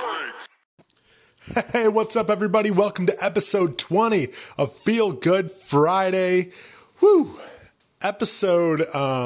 Hey, what's up, everybody? Welcome to episode 20 of Feel Good Friday. Woo! Episode,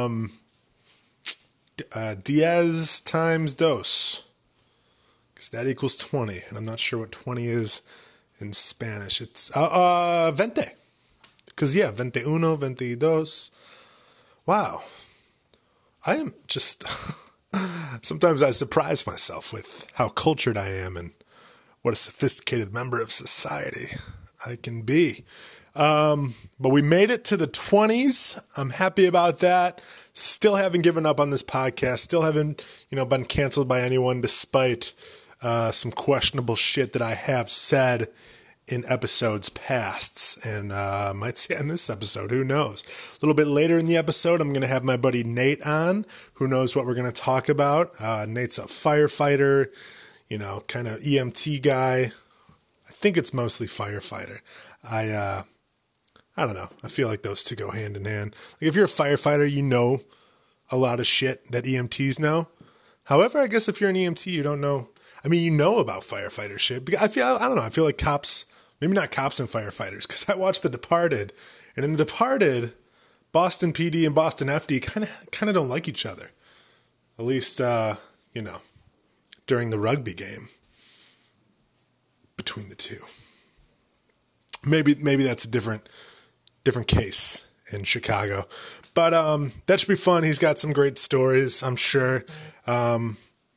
Diez times dos. Because that equals 20. And I'm not sure what 20 is in Spanish. It's, 20. Because, yeah, 21, 22. Wow. I am just, sometimes I surprise myself with how cultured I am and what a sophisticated member of society I can be. But we made it to the 20s. I'm happy about that. Still haven't given up on this podcast. Still haven't, been canceled by anyone despite some questionable shit that I have said in episodes past. And might say in this episode, who knows? A little bit later in the episode, I'm going to have my buddy Nate on, who knows what we're going to talk about. Nate's a firefighter, kind of EMT guy. I think it's mostly firefighter. I don't know. I feel like those two go hand in hand. Like if you're a firefighter, you know a lot of shit that EMTs know. However, I guess if you're an EMT, you don't know. I mean, you know about firefighter shit. Because I don't know. I feel like cops, maybe not cops and firefighters, because I watched The Departed, and in The Departed, Boston PD and Boston FD kind of don't like each other. At least, during the rugby game between the two. Maybe that's a different case in Chicago. But that should be fun. He's got some great stories, I'm sure. I've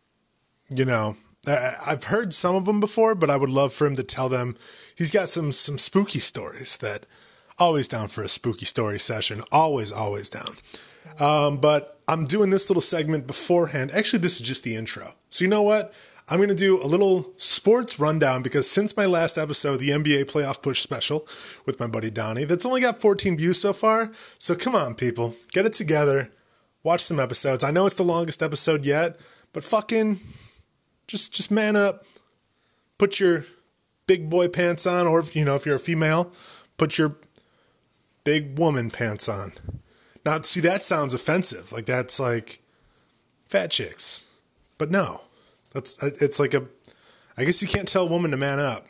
heard some of them before, but I would love for him to tell them. He's got some spooky stories that always down for a spooky story session. Always down. But I'm doing this little segment beforehand. Actually, this is just the intro. So you know what? I'm going to do a little sports rundown because since my last episode, the NBA playoff push special with my buddy Donnie, that's only got 14 views so far. So come on, people. Get it together. Watch some episodes. I know it's the longest episode yet, but fucking just man up. Put your big boy pants on, or if you're a female, put your big woman pants on. Now, see, that sounds offensive. Like, that's like fat chicks. But no. It's like I guess you can't tell a woman to man up.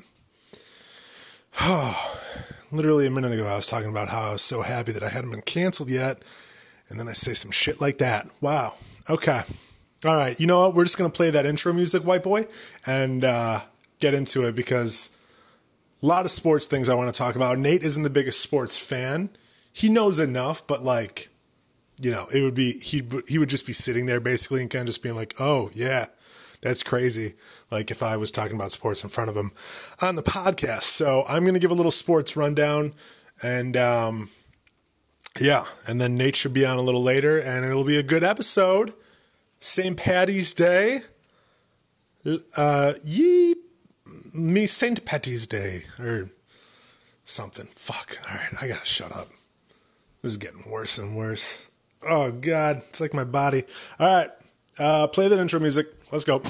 Literally a minute ago, I was talking about how I was so happy that I hadn't been canceled yet. And then I say some shit like that. Wow. Okay. All right. You know what? We're just going to play that intro music, white boy, and get into it because a lot of sports things I want to talk about. Nate isn't the biggest sports fan. He knows enough, but it would be, he would just be sitting there basically and kind of just being like, oh yeah, that's crazy. Like if I was talking about sports in front of him on the podcast. So I'm going to give a little sports rundown and, and then Nate should be on a little later and it'll be a good episode. St. Patty's Day. St. Patty's Day or something. Fuck. All right. I gotta shut up. This is getting worse and worse. Oh God. It's like my body. All right. Play that intro music. Let's go.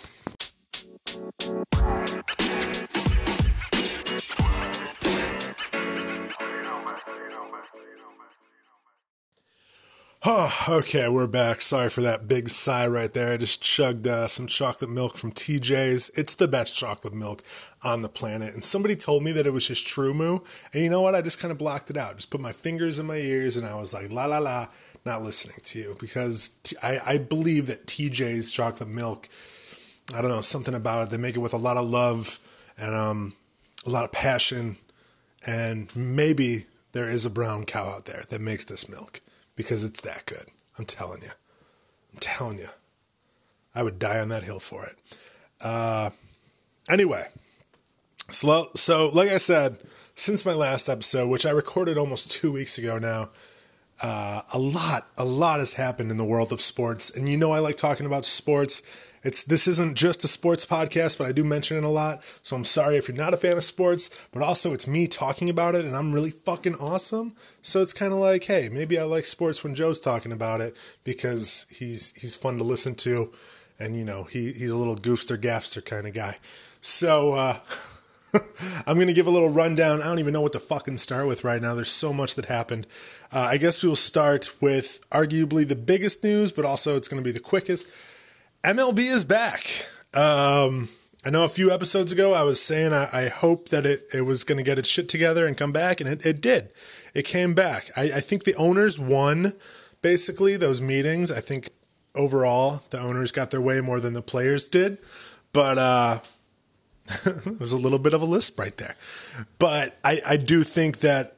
Oh, okay, we're back. Sorry for that big sigh right there. I just chugged some chocolate milk from TJ's. It's the best chocolate milk on the planet. And somebody told me that it was just True Moo. And you know what? I just kind of blocked it out. Just put my fingers in my ears and I was like, la, la, la, not listening to you. Because I believe that TJ's chocolate milk, I don't know, something about it. They make it with a lot of love and a lot of passion. And maybe there is a brown cow out there that makes this milk. Because it's that good. I'm telling you. I would die on that hill for it. Anyway. So like I said, since my last episode, which I recorded almost 2 weeks ago now, a lot has happened in the world of sports. And I like talking about sports. This isn't just a sports podcast, but I do mention it a lot. So I'm sorry if you're not a fan of sports, but also it's me talking about it and I'm really fucking awesome. So it's kind of like, hey, maybe I like sports when Joe's talking about it because he's fun to listen to. And he's a little goofster gaffster kind of guy. So, I'm going to give a little rundown. I don't even know what to fucking start with right now. There's so much that happened. I guess we will start with arguably the biggest news, but also it's going to be the quickest. MLB is back. I know a few episodes ago I was saying I hope that it was going to get its shit together and come back, and it did. It came back. I think the owners won, basically, those meetings. I think overall the owners got their way more than the players did, but it was a little bit of a lisp right there. But I do think that,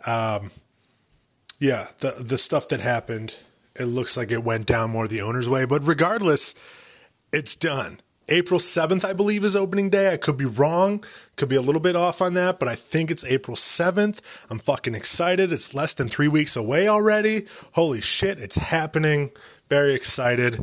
the stuff that happened, it looks like it went down more the owner's way. But regardless, it's done. April 7th, I believe, is opening day. I could be wrong. Could be a little bit off on that, but I think it's April 7th. I'm fucking excited. It's less than 3 weeks away already. Holy shit, it's happening. Very excited.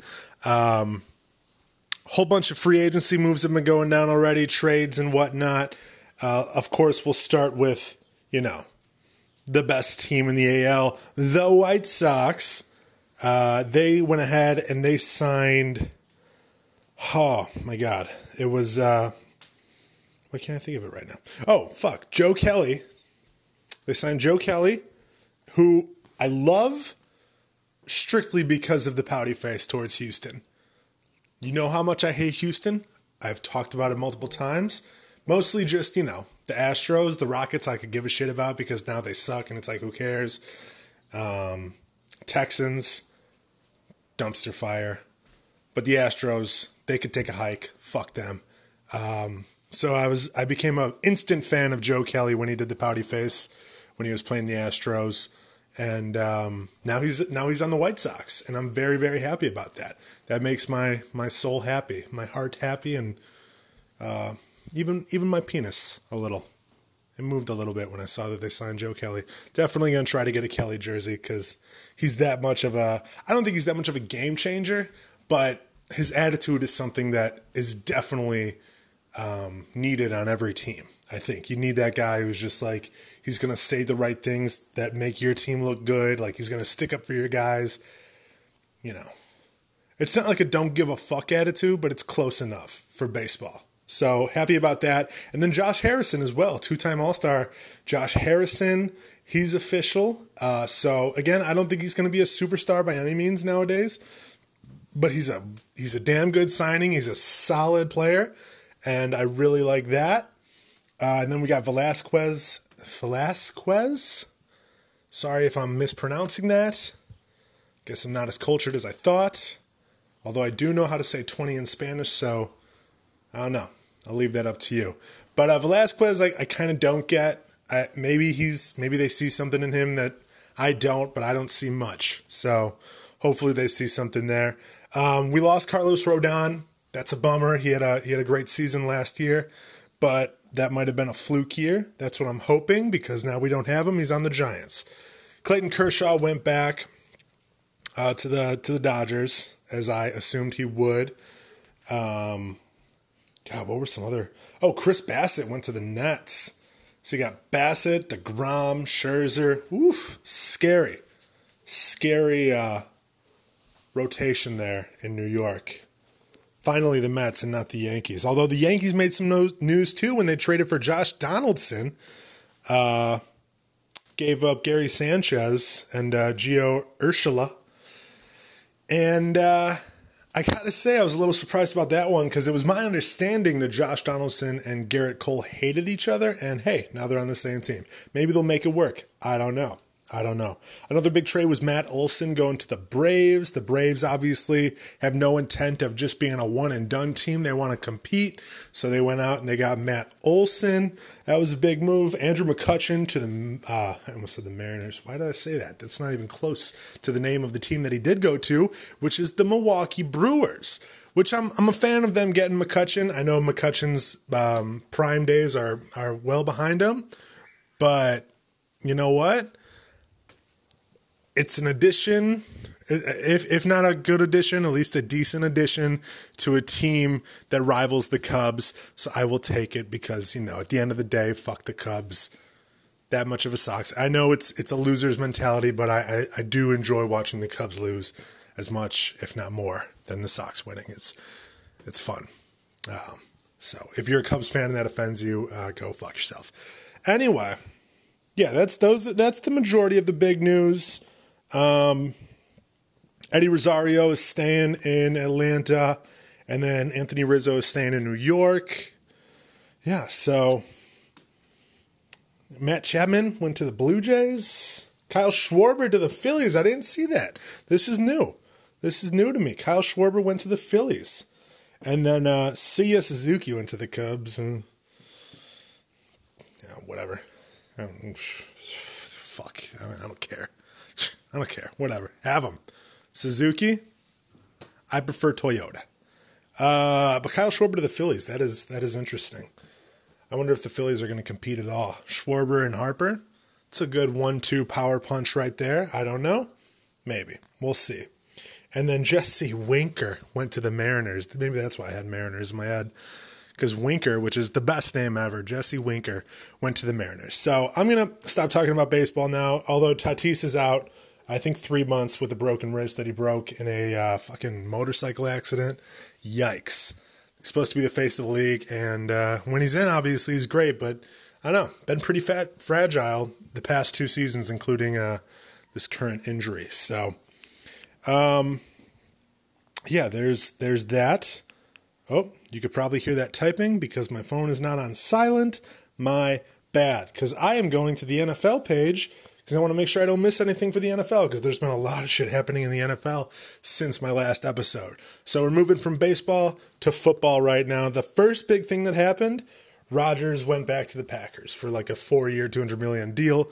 Whole bunch of free agency moves have been going down already, trades and whatnot. Of course, we'll start with, the best team in the AL, the White Sox. They went ahead and they signed... Oh, my God. It was, why can't I think of it right now? Oh, fuck. Joe Kelly. They signed Joe Kelly, who I love strictly because of the pouty face towards Houston. You know how much I hate Houston? I've talked about it multiple times. Mostly just, the Astros, the Rockets I could give a shit about because now they suck and it's like, who cares? Texans, dumpster fire. But the Astros, they could take a hike. Fuck them. So I became an instant fan of Joe Kelly when he did the pouty face when he was playing the Astros, and now he's on the White Sox, and I'm very, very happy about that. That makes my soul happy, my heart happy, and even my penis a little. It moved a little bit when I saw that they signed Joe Kelly. Definitely gonna try to get a Kelly jersey because he's that much of a. I don't think he's that much of a game changer. But his attitude is something that is definitely needed on every team. I think you need that guy who's just like, he's going to say the right things that make your team look good. Like he's going to stick up for your guys. It's not like a don't give a fuck attitude, but it's close enough for baseball. So happy about that. And then Josh Harrison as well, 2-time All-Star. Josh Harrison, he's official. So again, I don't think he's going to be a superstar by any means nowadays. But he's a damn good signing. He's a solid player, and I really like that. And then we got Velasquez. Sorry if I'm mispronouncing that. Guess I'm not as cultured as I thought. Although I do know how to say 20 in Spanish, so I don't know. I'll leave that up to you. But Velasquez, I kind of don't get. Maybe they see something in him that I don't, but I don't see much. So hopefully they see something there. We lost Carlos Rodon. That's a bummer. He had a great season last year, but that might have been a fluke year. That's what I'm hoping because now we don't have him. He's on the Giants. Clayton Kershaw went back to the Dodgers, as I assumed he would. God, what were some other? Oh, Chris Bassett went to the Nets. So you got Bassett, DeGrom, Scherzer. Oof, scary rotation there in New York. Finally, the Mets and not the Yankees. Although the Yankees made some news too when they traded for Josh Donaldson. Gave up Gary Sanchez and Gio Urshela. And I gotta say, I was a little surprised about that one because it was my understanding that Josh Donaldson and Garrett Cole hated each other. And hey, now they're on the same team. Maybe they'll make it work. I don't know. Another big trade was Matt Olson going to the Braves. The Braves obviously have no intent of just being a one-and-done team. They want to compete, so they went out and they got Matt Olson. That was a big move. Andrew McCutchen to the I almost said the Mariners. Why did I say that? That's not even close to the name of the team that he did go to, which is the Milwaukee Brewers, which I'm a fan of them getting McCutchen. I know McCutchen's prime days are well behind him, but you know what? It's an addition, if not a good addition, at least a decent addition to a team that rivals the Cubs. So I will take it because, at the end of the day, fuck the Cubs. That much of a Sox. I know it's a loser's mentality, but I do enjoy watching the Cubs lose as much, if not more, than the Sox winning. It's fun. So if you're a Cubs fan and that offends you, go fuck yourself. Anyway, yeah, that's the majority of the big news. Eddie Rosario is staying in Atlanta, and then Anthony Rizzo is staying in New York. yeah, so Matt Chapman went to the Blue Jays. Kyle Schwarber to the Phillies. I didn't see that. This is new. This is new to me. Kyle Schwarber went to the Phillies. And then Seiya Suzuki went to the Cubs. And yeah, whatever. Fuck. I don't care. I don't care. Whatever. Have them. Suzuki, I prefer Toyota. But Kyle Schwarber to the Phillies. That is interesting. I wonder if the Phillies are going to compete at all. Schwarber and Harper. It's a good 1-2 power punch right there. I don't know. Maybe. We'll see. And then Jesse Winker went to the Mariners. Maybe that's why I had Mariners in my head. Because Winker, which is the best name ever, Jesse Winker, went to the Mariners. So I'm going to stop talking about baseball now. Although Tatis is out, I think 3 months with a broken wrist that he broke in a fucking motorcycle accident. Yikes. He's supposed to be the face of the league. And when he's in, obviously, he's great. But I don't know. Been pretty fragile the past 2 seasons, including this current injury. So, yeah, there's that. Oh, you could probably hear that typing because my phone is not on silent. My bad. Because I am going to the NFL page because I want to make sure I don't miss anything for the NFL because there's been a lot of shit happening in the NFL since my last episode. So we're moving from baseball to football right now. The first big thing that happened, Rodgers went back to the Packers for like a 4-year, $200 million deal.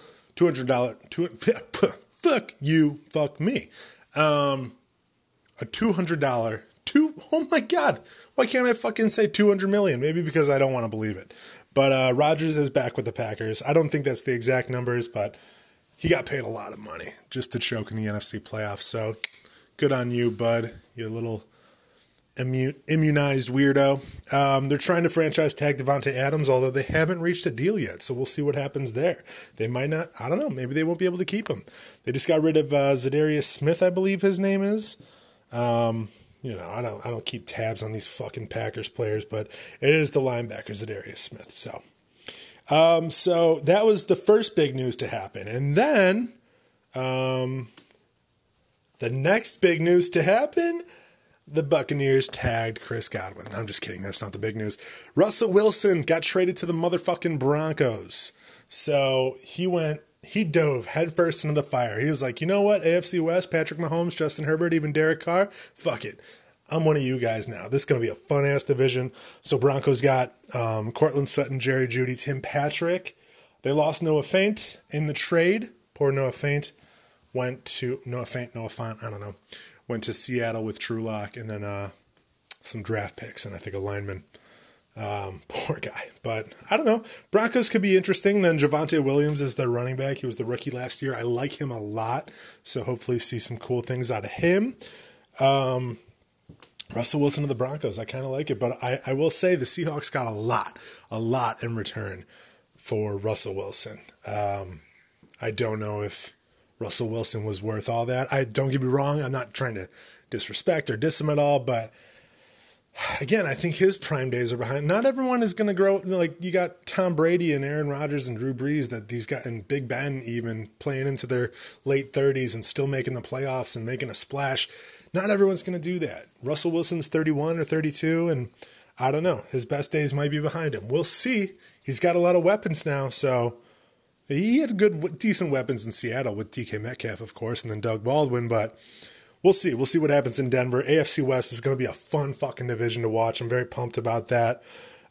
Fuck you, fuck me. A $200, oh my God, why can't I fucking say $200 million? Maybe because I don't want to believe it. But Rodgers is back with the Packers. I don't think that's the exact numbers, but he got paid a lot of money just to choke in the NFC playoffs. So good on you, bud, you little immunized weirdo. They're trying to franchise tag Devontae Adams, although they haven't reached a deal yet. So we'll see what happens there. They might not, I don't know, maybe they won't be able to keep him. They just got rid of Zadarius Smith, I believe his name is. You know, I don't keep tabs on these fucking Packers players, but it is the linebacker Zadarius Smith. So that was the first big news to happen. And then, the next big news to happen, the Buccaneers tagged Chris Godwin. I'm just kidding. That's not the big news. Russell Wilson got traded to the motherfucking Broncos. So he dove headfirst into the fire. He was like, you know what? AFC West, Patrick Mahomes, Justin Herbert, even Derek Carr. Fuck it. I'm one of you guys now. This is going to be a fun-ass division. So Broncos got Cortland Sutton, Jerry Jeudy, Tim Patrick. They lost Noah Fant in the trade. Poor Noah Fant. Went to Seattle with Drew Lock and then some draft picks and I think a lineman. Poor guy. But I don't know. Broncos could be interesting. Then Javonte Williams is their running back. He was the rookie last year. I like him a lot. So hopefully see some cool things out of him. Russell Wilson to the Broncos. I kind of like it. But I will say the Seahawks got a lot in return for Russell Wilson. I don't know if Russell Wilson was worth all that. Don't get me wrong. I'm not trying to disrespect or diss him at all. But again, I think his prime days are behind. Not everyone is going to grow. Like you got Tom Brady and Aaron Rodgers and Drew Brees that these guys and Big Ben even playing into their late 30s and still making the playoffs and making a splash. Not everyone's going to do that. Russell Wilson's 31 or 32 and I don't know. His best days might be behind him. We'll see. He's got a lot of weapons now. So he had decent weapons in Seattle with DK Metcalf, of course, and then Doug Baldwin, but we'll see. We'll see what happens in Denver. AFC West is going to be a fun fucking division to watch. I'm very pumped about that.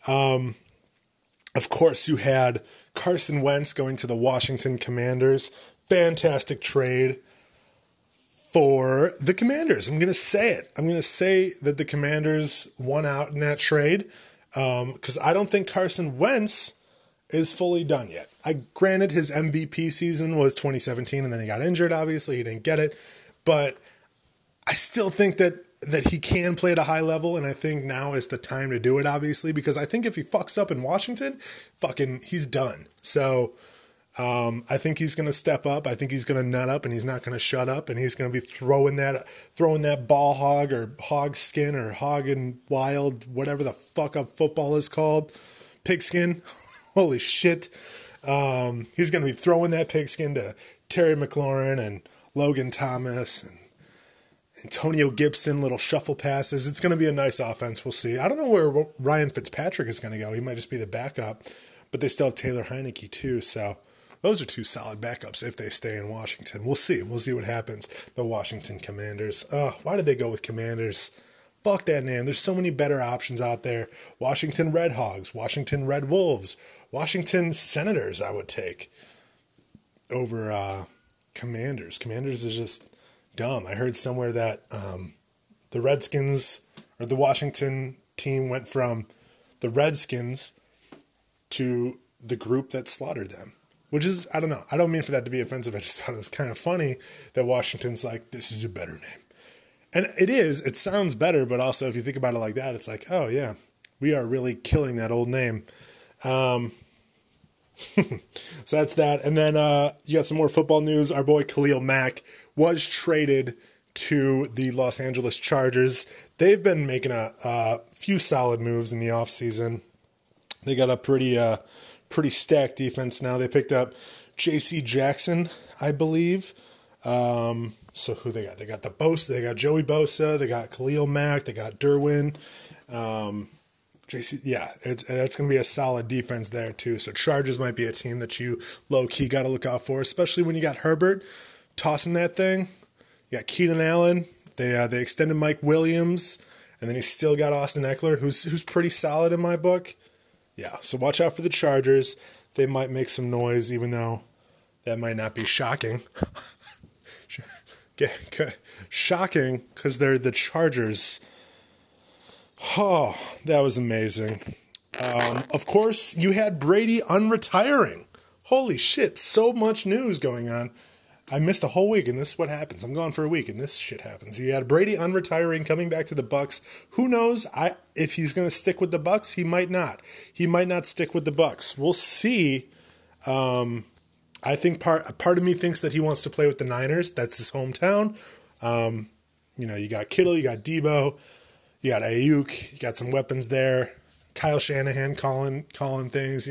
Of course, you had Carson Wentz going to the Washington Commanders. Fantastic trade for the Commanders. I'm going to say it. I'm going to say that the Commanders won out in that trade because I don't think Carson Wentz is fully done yet. Granted, his MVP season was 2017, and then he got injured, obviously. He didn't get it. But I still think that he can play at a high level, and I think now is the time to do it, obviously, because I think if he fucks up in Washington, he's done. So I think he's going to step up. I think he's going to nut up, and he's not going to shut up, and he's going to be throwing that ball hog or hog skin or hog and wild, whatever the fuck up football is called, pigskin. Holy shit. He's going to be throwing that pigskin to Terry McLaurin and Logan Thomas Antonio Gibson, little shuffle passes. It's going to be a nice offense. We'll see. I don't know where Ryan Fitzpatrick is going to go. He might just be the backup, but they still have Taylor Heineke too. So those are two solid backups if they stay in Washington. We'll see. We'll see what happens. The Washington Commanders. Why did they go with Commanders? Fuck that name. There's so many better options out there. Washington Red Hogs, Washington Red Wolves, Washington Senators I would take over Commanders. Commanders is just dumb. I heard somewhere that the Redskins or the Washington team went from the Redskins to the group that slaughtered them, which is, I don't know. I don't mean for that to be offensive. I just thought it was kind of funny that Washington's like, this is a better name. And it is. It sounds better, but also if you think about it like that, it's like, oh yeah, we are really killing that old name. So that's that. And then you got some more football news. Our boy Khalil Mack was traded to the Los Angeles Chargers. They've been making a few solid moves in the offseason. They got a pretty stacked defense now. They picked up J.C. Jackson, I believe. So who they got? They got they got Joey Bosa, they got Khalil Mack, they got Derwin. JC, yeah, that's going to be a solid defense there too. So Chargers might be a team that you low-key got to look out for, especially when you got Herbert tossing that thing. You got Keenan Allen. They extended Mike Williams, and then you still got Austin Eckler, who's pretty solid in my book. Yeah, so watch out for the Chargers. They might make some noise, even though that might not be shocking. Shocking, because they're the Chargers. Oh, that was amazing. Of course, you had Brady unretiring. Holy shit, so much news going on. I missed a whole week, and this is what happens. I'm gone for a week, and this shit happens. You had Brady unretiring, coming back to the Bucs. Who knows? If he's going to stick with the Bucs, he might not. He might not stick with the Bucs. We'll see. I think part of me thinks that he wants to play with the Niners. That's his hometown. You got Kittle, you got Debo, you got Ayuk, you got some weapons there. Kyle Shanahan calling things,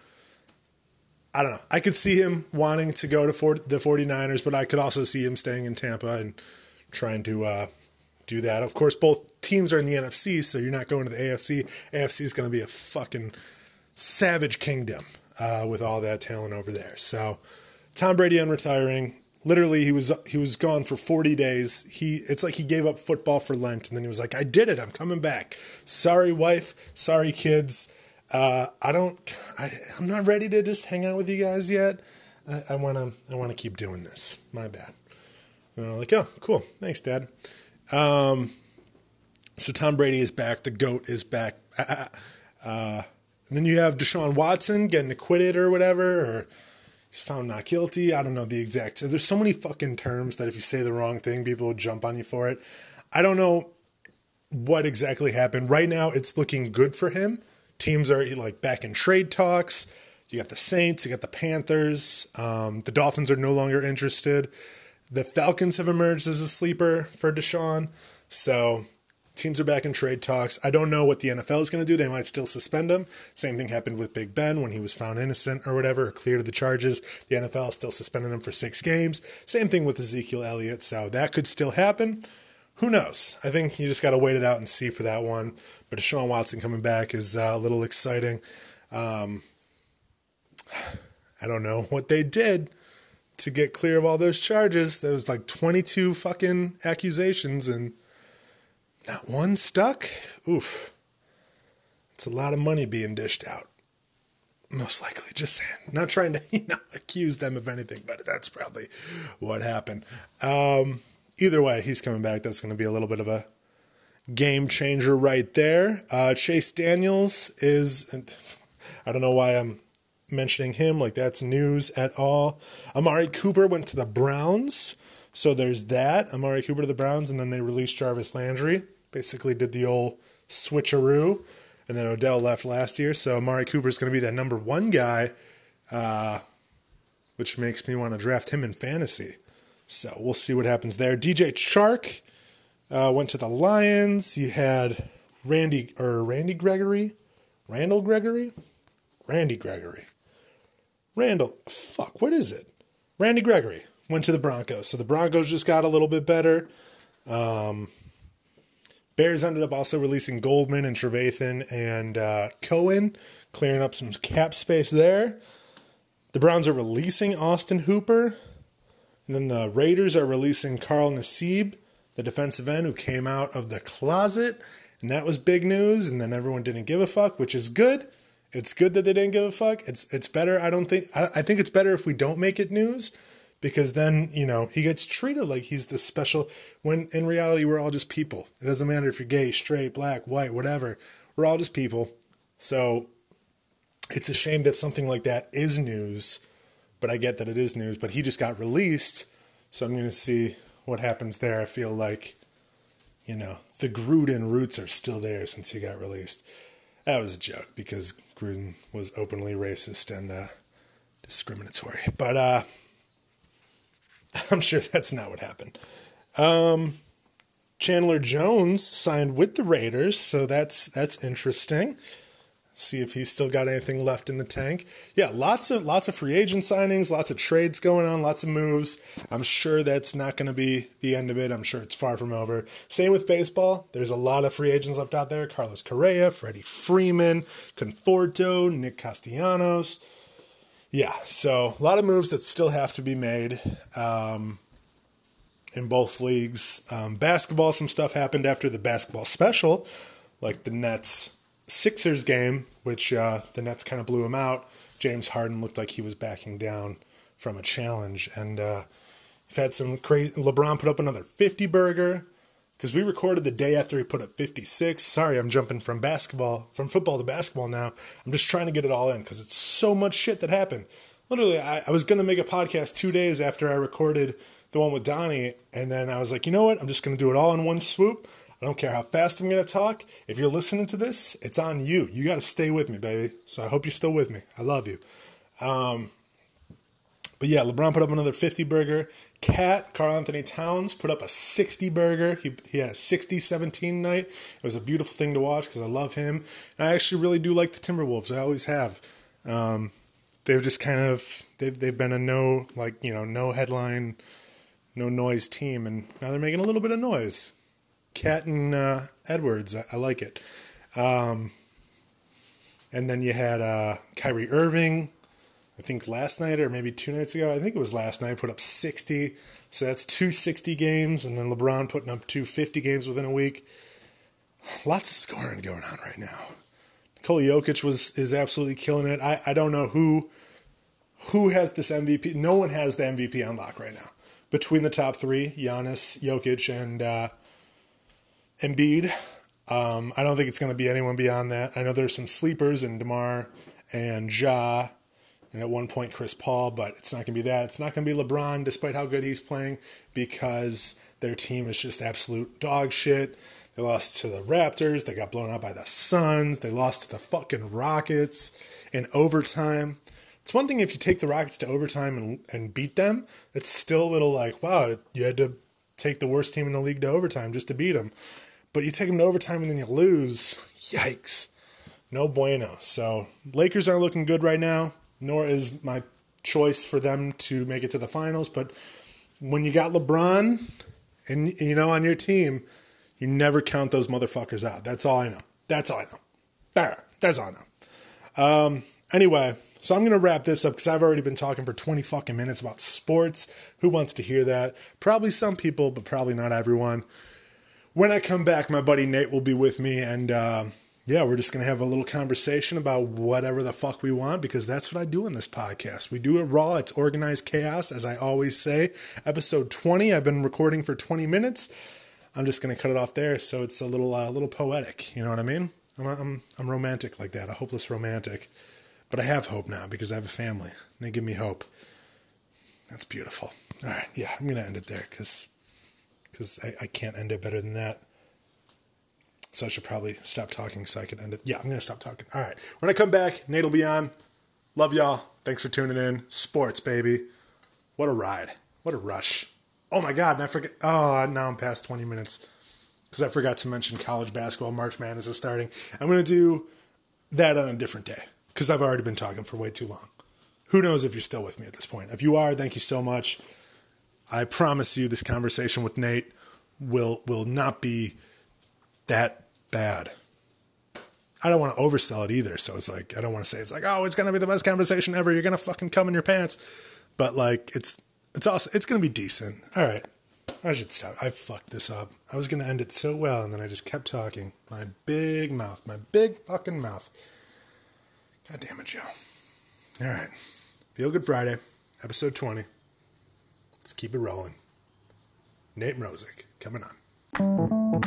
I don't know. I could see him wanting to go to the 49ers, but I could also see him staying in Tampa and trying to do that. Of course, both teams are in the NFC, so you're not going to the AFC. AFC is going to be a fucking savage kingdom with all that talent over there. So Tom Brady unretiring. Literally, he was gone for 40 days. It's like he gave up football for Lent, and then he was like, I did it. I'm coming back. Sorry, wife. Sorry, kids. I'm not ready to just hang out with you guys yet. I want to keep doing this. My bad. And I'm like, oh, cool. Thanks, Dad. So Tom Brady is back. The GOAT is back. And then you have Deshaun Watson getting acquitted or whatever, or he's found not guilty. I don't know the exact. There's so many fucking terms that if you say the wrong thing, people will jump on you for it. I don't know what exactly happened. Right now, it's looking good for him. Teams are like back in trade talks. You got the Saints, you got the Panthers. The Dolphins are no longer interested. The Falcons have emerged as a sleeper for Deshaun. So teams are back in trade talks. I don't know what the NFL is going to do. They might still suspend him. Same thing happened with Big Ben when he was found innocent or whatever, or cleared of the charges. The NFL is still suspending him for 6 games. Same thing with Ezekiel Elliott. So that could still happen. Who knows? I think you just got to wait it out and see for that one. But Deshaun Watson coming back is a little exciting. I don't know what they did to get clear of all those charges. There was like 22 fucking accusations and not one stuck. Oof. It's a lot of money being dished out. Most likely, just saying. Not trying to, accuse them of anything, but that's probably what happened. Either way, he's coming back. That's going to be a little bit of a game changer right there. Chase Daniels is, I don't know why I'm mentioning him like that's news at all. Amari Cooper went to the Browns. So there's that. Amari Cooper to the Browns, and then they released Jarvis Landry. Basically did the old switcheroo. And then Odell left last year. So Amari Cooper is going to be that number 1 guy, which makes me want to draft him in fantasy. So we'll see what happens there. DJ Chark went to the Lions. You had Randy Gregory. Randy Gregory went to the Broncos. So the Broncos just got a little bit better. Bears ended up also releasing Goldman and Trevathan and Cohen, clearing up some cap space there. The Browns are releasing Austin Hooper. And then the Raiders are releasing Carl Nassib, the defensive end who came out of the closet. And that was big news. And then everyone didn't give a fuck, which is good. It's good that they didn't give a fuck. It's better. I think it's better if we don't make it news, because then, he gets treated like he's the special, when in reality we're all just people. It doesn't matter if you're gay, straight, black, white, whatever. We're all just people. So it's a shame that something like that is news, but I get that it is news. But he just got released, so I'm going to see what happens there. I feel like, the Gruden roots are still there since he got released. That was a joke, because Gruden was openly racist and discriminatory. But I'm sure that's not what happened. Chandler Jones signed with the Raiders, so that's interesting. See if he's still got anything left in the tank. Yeah, lots of free agent signings, lots of trades going on, lots of moves. I'm sure that's not going to be the end of it. I'm sure it's far from over. Same with baseball. There's a lot of free agents left out there. Carlos Correa, Freddie Freeman, Conforto, Nick Castellanos. Yeah, so a lot of moves that still have to be made in both leagues. Basketball, some stuff happened after the basketball special, like the Nets-Sixers game, which the Nets kind of blew them out. James Harden looked like he was backing down from a challenge. And you've had some crazy... LeBron put up another 50-burger, because we recorded the day after he put up 56. Sorry, I'm jumping from football to basketball now. I'm just trying to get it all in, because it's so much shit that happened. Literally, I was going to make a podcast 2 days after I recorded the one with Donnie, and then I was like, you know what? I'm just going to do it all in one swoop. I don't care how fast I'm going to talk. If you're listening to this, it's on you. You got to stay with me, baby. So I hope you're still with me. I love you. But yeah, LeBron put up another 50-burger. Karl Anthony Towns put up a 60-burger. He had a 60-17 night. It was a beautiful thing to watch because I love him. And I actually really do like the Timberwolves. I always have. They've just kind of they've been a no headline, no noise team, and now they're making a little bit of noise. Cat and Edwards, I like it. And then you had Kyrie Irving, I think last night or maybe 2 nights ago. I think it was last night, put up 60. So that's 2 60 games, and then LeBron putting up 2 50 games within a week. Lots of scoring going on right now. Nikola Jokic is absolutely killing it. I don't know who has this MVP. No one has the MVP on lock right now. Between the top 3, Giannis, Jokic, and Embiid. I don't think it's going to be anyone beyond that. I know there's some sleepers in DeMar and Ja, and at one point Chris Paul, but it's not going to be that. It's not going to be LeBron, despite how good he's playing, because their team is just absolute dog shit. They lost to the Raptors. They got blown out by the Suns. They lost to the fucking Rockets in overtime. It's one thing if you take the Rockets to overtime and beat them. It's still a little like, wow, you had to take the worst team in the league to overtime just to beat them. But you take them to overtime and then you lose. Yikes. No bueno. So Lakers aren't looking good right now, nor is my choice for them to make it to the finals. But when you got LeBron and on your team, you never count those motherfuckers out. That's all I know. That's all I know. Anyway, so I'm going to wrap this up because I've already been talking for 20 fucking minutes about sports. Who wants to hear that? Probably some people, but probably not everyone. When I come back, my buddy Nate will be with me, and we're just going to have a little conversation about whatever the fuck we want, because that's what I do in this podcast. We do it raw. It's organized chaos, as I always say. Episode 20, I've been recording for 20 minutes. I'm just going to cut it off there, so it's a little poetic. You know what I mean? I'm romantic like that, a hopeless romantic. But I have hope now because I have a family, and they give me hope. That's beautiful. All right, yeah, I'm going to end it there because I can't end it better than that. So I should probably stop talking so I can end it. Yeah, I'm going to stop talking. All right, when I come back, Nate will be on. Love y'all. Thanks for tuning in. Sports, baby. What a ride. What a rush. Oh, my God, and I forget. Oh, now I'm past 20 minutes because I forgot to mention college basketball. March Madness is starting. I'm going to do that on a different day because I've already been talking for way too long. Who knows if you're still with me at this point. If you are, thank you so much. I promise you this conversation with Nate will not be that bad. I don't want to oversell it either. So it's like, I don't want to say it's like, oh, it's going to be the best conversation ever. You're going to fucking come in your pants. But like, it's also, it's going to be decent. All right. I should stop. I fucked this up. I was going to end it so well. And then I just kept talking. My big mouth, my big fucking mouth. God damn it, Joe. All right. Feel Good Friday, episode 20. Let's keep it rolling. Nate Mrozek coming on.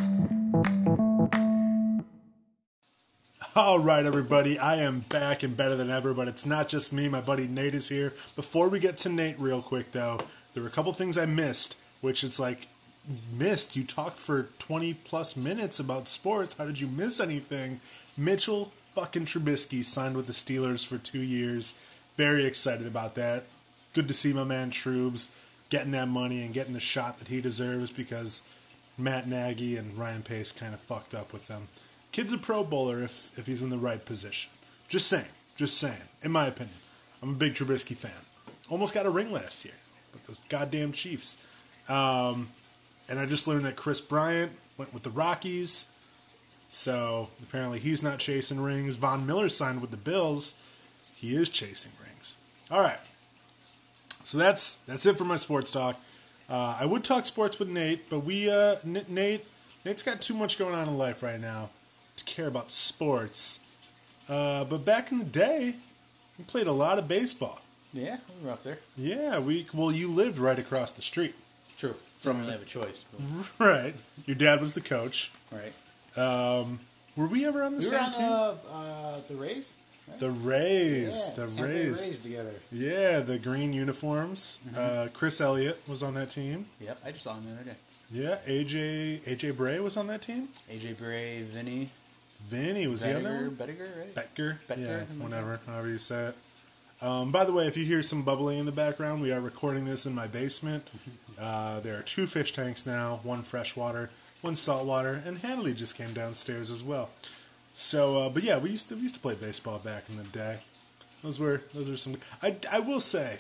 All right, everybody. I am back and better than ever, but it's not just me. My buddy Nate is here. Before we get to Nate real quick, though, there were a couple things I missed, which it's like, missed? You talked for 20 plus minutes about sports. How did you miss anything? Mitchell fucking Trubisky signed with the Steelers for 2 years. Very excited about that. Good to see my man Trubs getting that money and getting the shot that he deserves because Matt Nagy and Ryan Pace kind of fucked up with them. Kid's a Pro Bowler if he's in the right position. Just saying. In my opinion. I'm a big Trubisky fan. Almost got a ring last year. But those goddamn Chiefs. And I just learned that Chris Bryant went with the Rockies. So apparently he's not chasing rings. Von Miller signed with the Bills. He is chasing rings. All right. So that's it for my sports talk. I would talk sports with Nate, but Nate's got too much going on in life right now to care about sports. But back in the day, we played a lot of baseball. Yeah, we were up there. Yeah, you lived right across the street. True. Didn't really have a choice. But. Right. Your dad was the coach. Right. Were we ever on the same team? We were on the Rays. Right? The Rays. Yeah, the Rays. Rays together. Yeah, the green uniforms. Mm-hmm. Chris Elliott was on that team. Yep, I just saw him the other day. Yeah, AJ Bray was on that team. AJ Bray, Vinny was he on there? Bettiger, right? Betker, yeah, whatever, however you say it. By the way, if you hear some bubbling in the background, we are recording this in my basement. There are 2 fish tanks now, 1 freshwater, 1 saltwater, and Hadley just came downstairs as well. So, but yeah, we used to play baseball back in the day. Those were some. I will say,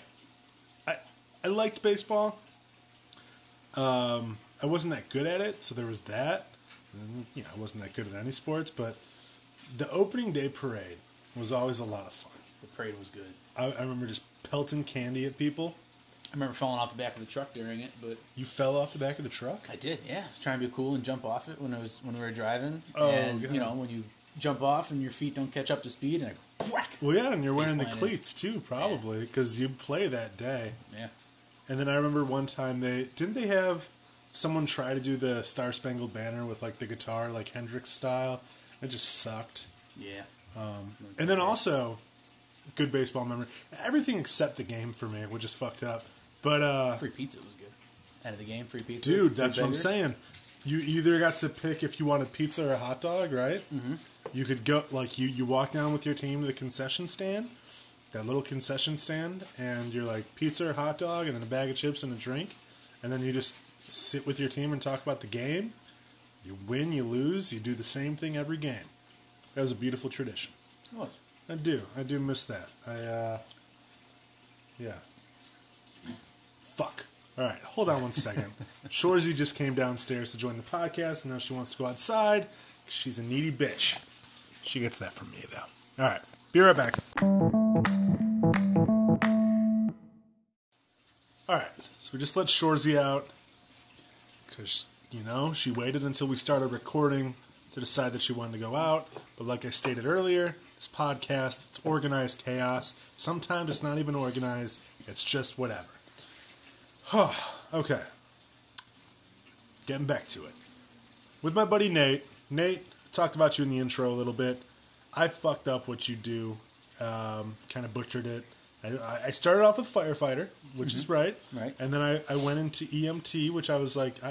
I liked baseball. I wasn't that good at it, so there was that. And, I wasn't that good at any sports, but the opening day parade was always a lot of fun. The parade was good. I remember just pelting candy at people. I remember falling off the back of the truck during it, but you fell off the back of the truck? I did, yeah. I was trying to be cool and jump off it when we were driving. Oh, and God. When you jump off and your feet don't catch up to speed, and whack. Well, yeah, and you're wearing the cleats too, probably, because you play that day. Yeah. And then I remember one time they have someone try to do the Star Spangled Banner with like the guitar, like Hendrix style. It just sucked. Yeah. And then also, good baseball memory. Everything except the game for me, which is fucked up. But free pizza was good. End of the game, free pizza. Dude, that's what I'm saying. You either got to pick if you wanted pizza or a hot dog, right? Mm-hmm. You could go, like, you walk down with your team to the concession stand, that little concession stand, and you're like, pizza or hot dog, and then a bag of chips and a drink, and then you just sit with your team and talk about the game. You win, you lose, you do the same thing every game. That was a beautiful tradition. It was. I do miss that. Yeah. Fuck. All right, hold on one second. Shorzy just came downstairs to join the podcast, and now she wants to go outside. She's a needy bitch. She gets that from me, though. All right, be right back. All right, so we just let Shorzy out because, she waited until we started recording to decide that she wanted to go out. But like I stated earlier, this podcast, it's organized chaos. Sometimes it's not even organized. It's just whatever. Okay. Getting back to it. With my buddy Nate. Nate, talked about you in the intro a little bit. I fucked up what you do. Kind of butchered it. I started off with firefighter, which is right. Right. And then I went into EMT, which I was like, I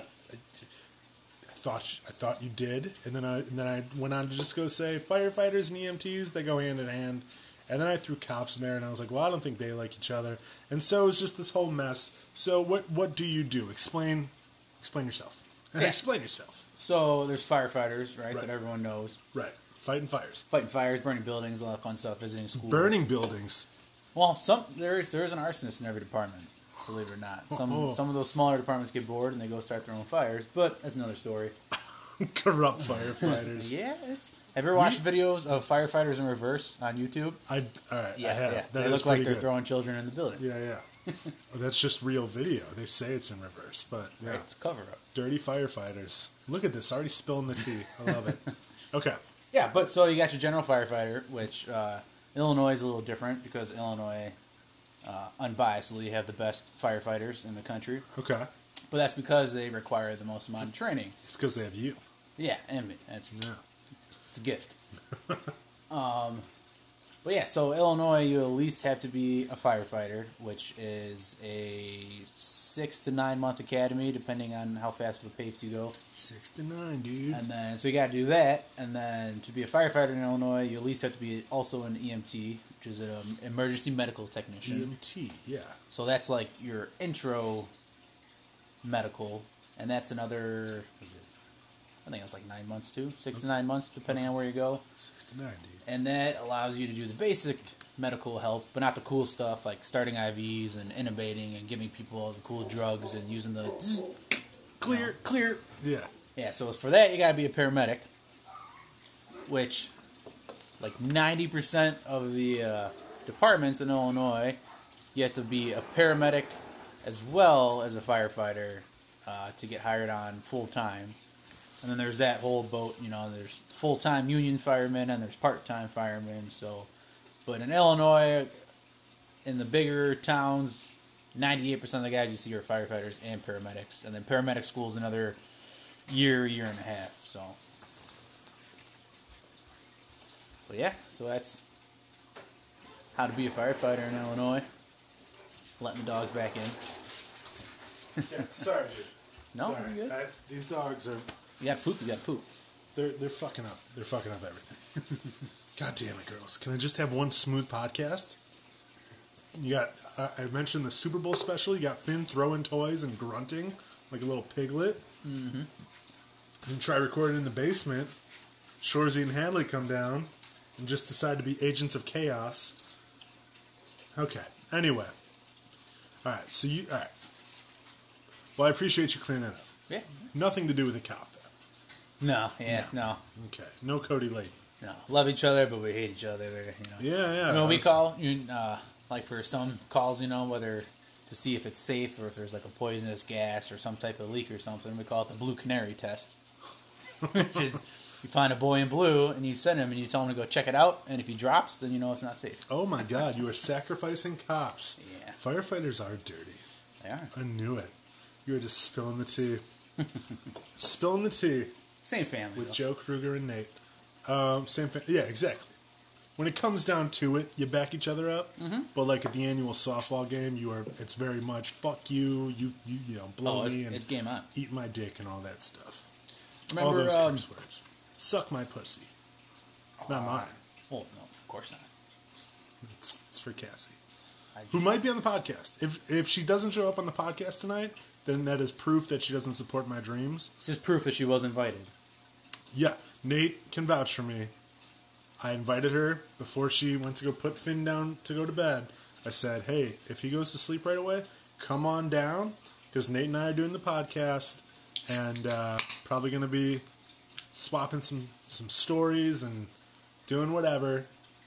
thought you did. And then I went on to just go say firefighters and EMTs, they go hand in hand. And then I threw cops in there, and I was like, well, I don't think they like each other. And so it was just this whole mess. So what do you do? Explain yourself. Yeah. Explain yourself. So there's firefighters, right, that everyone knows. Right. Fighting fires. Fighting fires, burning buildings, a lot of fun stuff, visiting schools. Burning buildings. Well, there is an arsonist in every department. believe it or not. Oh. Some of those smaller departments get bored and they go start their own fires, but that's another story. Corrupt firefighters. Yeah, have you ever watched videos of firefighters in reverse on YouTube? All right, I have. Yeah. That They is look like pretty they're good. throwing children in the building. Yeah. Oh, that's just real video. They say it's in reverse, but yeah. Right, it's a cover up. Dirty firefighters. Look at this, already spilling the tea. I love it. Okay. Yeah, but so you got your general firefighter, which Illinois is a little different because Illinois, unbiasedly, have the best firefighters in the country. Okay. But that's because they require the most amount of training. It's because they have you. Yeah, and me. It's Yeah. a gift. But yeah, so Illinois, you at least have to be a firefighter, which is a 6 to 9 month academy, depending on how fast of a pace you go. 6 to 9, dude. And then, so you got to do that. And then to be a firefighter in Illinois, you at least have to be also an EMT, which is an emergency medical technician. EMT, yeah. So that's like your intro medical, and that's another, what is it? I think it's like 9 months too, 6 to 9 months, depending on where you go. 6 to 9, dude. And that allows you to do the basic medical help, but not the cool stuff like starting IVs and intubating and giving people all the cool drugs and using the clear. Yeah. Yeah, so for that you got to be a paramedic, which like 90% of the departments in Illinois, you have to be a paramedic as well as a firefighter to get hired on full time. And then there's that whole boat, there's full-time union firemen and there's part-time firemen. So, but in Illinois, in the bigger towns, 98% of the guys you see are firefighters and paramedics. And then paramedic school is another year and a half. So, but yeah, so that's how to be a firefighter in Illinois. Letting the dogs back in. Yeah, sorry, dude. No, sorry. you're good. These dogs are... You got poop, you got poop. They're fucking up. They're fucking up everything. God damn it, girls. Can I just have one smooth podcast? You got... I mentioned the Super Bowl special. You got Finn throwing toys and grunting like a little piglet. Mm-hmm. And try recording in the basement. Shorzy and Hadley come down and just decide to be agents of chaos. Okay. Anyway. Alright, so you... Alright. Well, I appreciate you clearing that up. Yeah. Nothing to do with the cop, though. No. Okay. No Cody Lady. No. Love each other, but we hate each other. Yeah. You know what we call, like for some calls, whether to see if it's safe or if there's like a poisonous gas or some type of leak or something, we call it the blue canary test. Which is, you find a boy in blue and you send him and you tell him to go check it out, and if he drops, then you know it's not safe. Oh my God, you are sacrificing cops. Yeah. Firefighters are dirty. They are. I knew it. You were just spilling the tea. Spilling the tea. Same family. With though. Joe Kruger and Nate. Same family. Yeah, exactly. When it comes down to it, you back each other up. Mm-hmm. But like at the annual softball game, it's very much fuck you, you blow me and it's game on. Eat my dick and all that stuff. Remember, all those curse words. Suck my pussy. Not mine. Well, no, of course not. It's for Cassie, who might be on the podcast. If she doesn't show up on the podcast tonight, then that is proof that she doesn't support my dreams. It's just proof that she was invited. Yeah, Nate can vouch for me. I invited her before she went to go put Finn down to go to bed. I said, hey, if he goes to sleep right away, come on down, because Nate and I are doing the podcast, and probably going to be swapping some stories and doing whatever.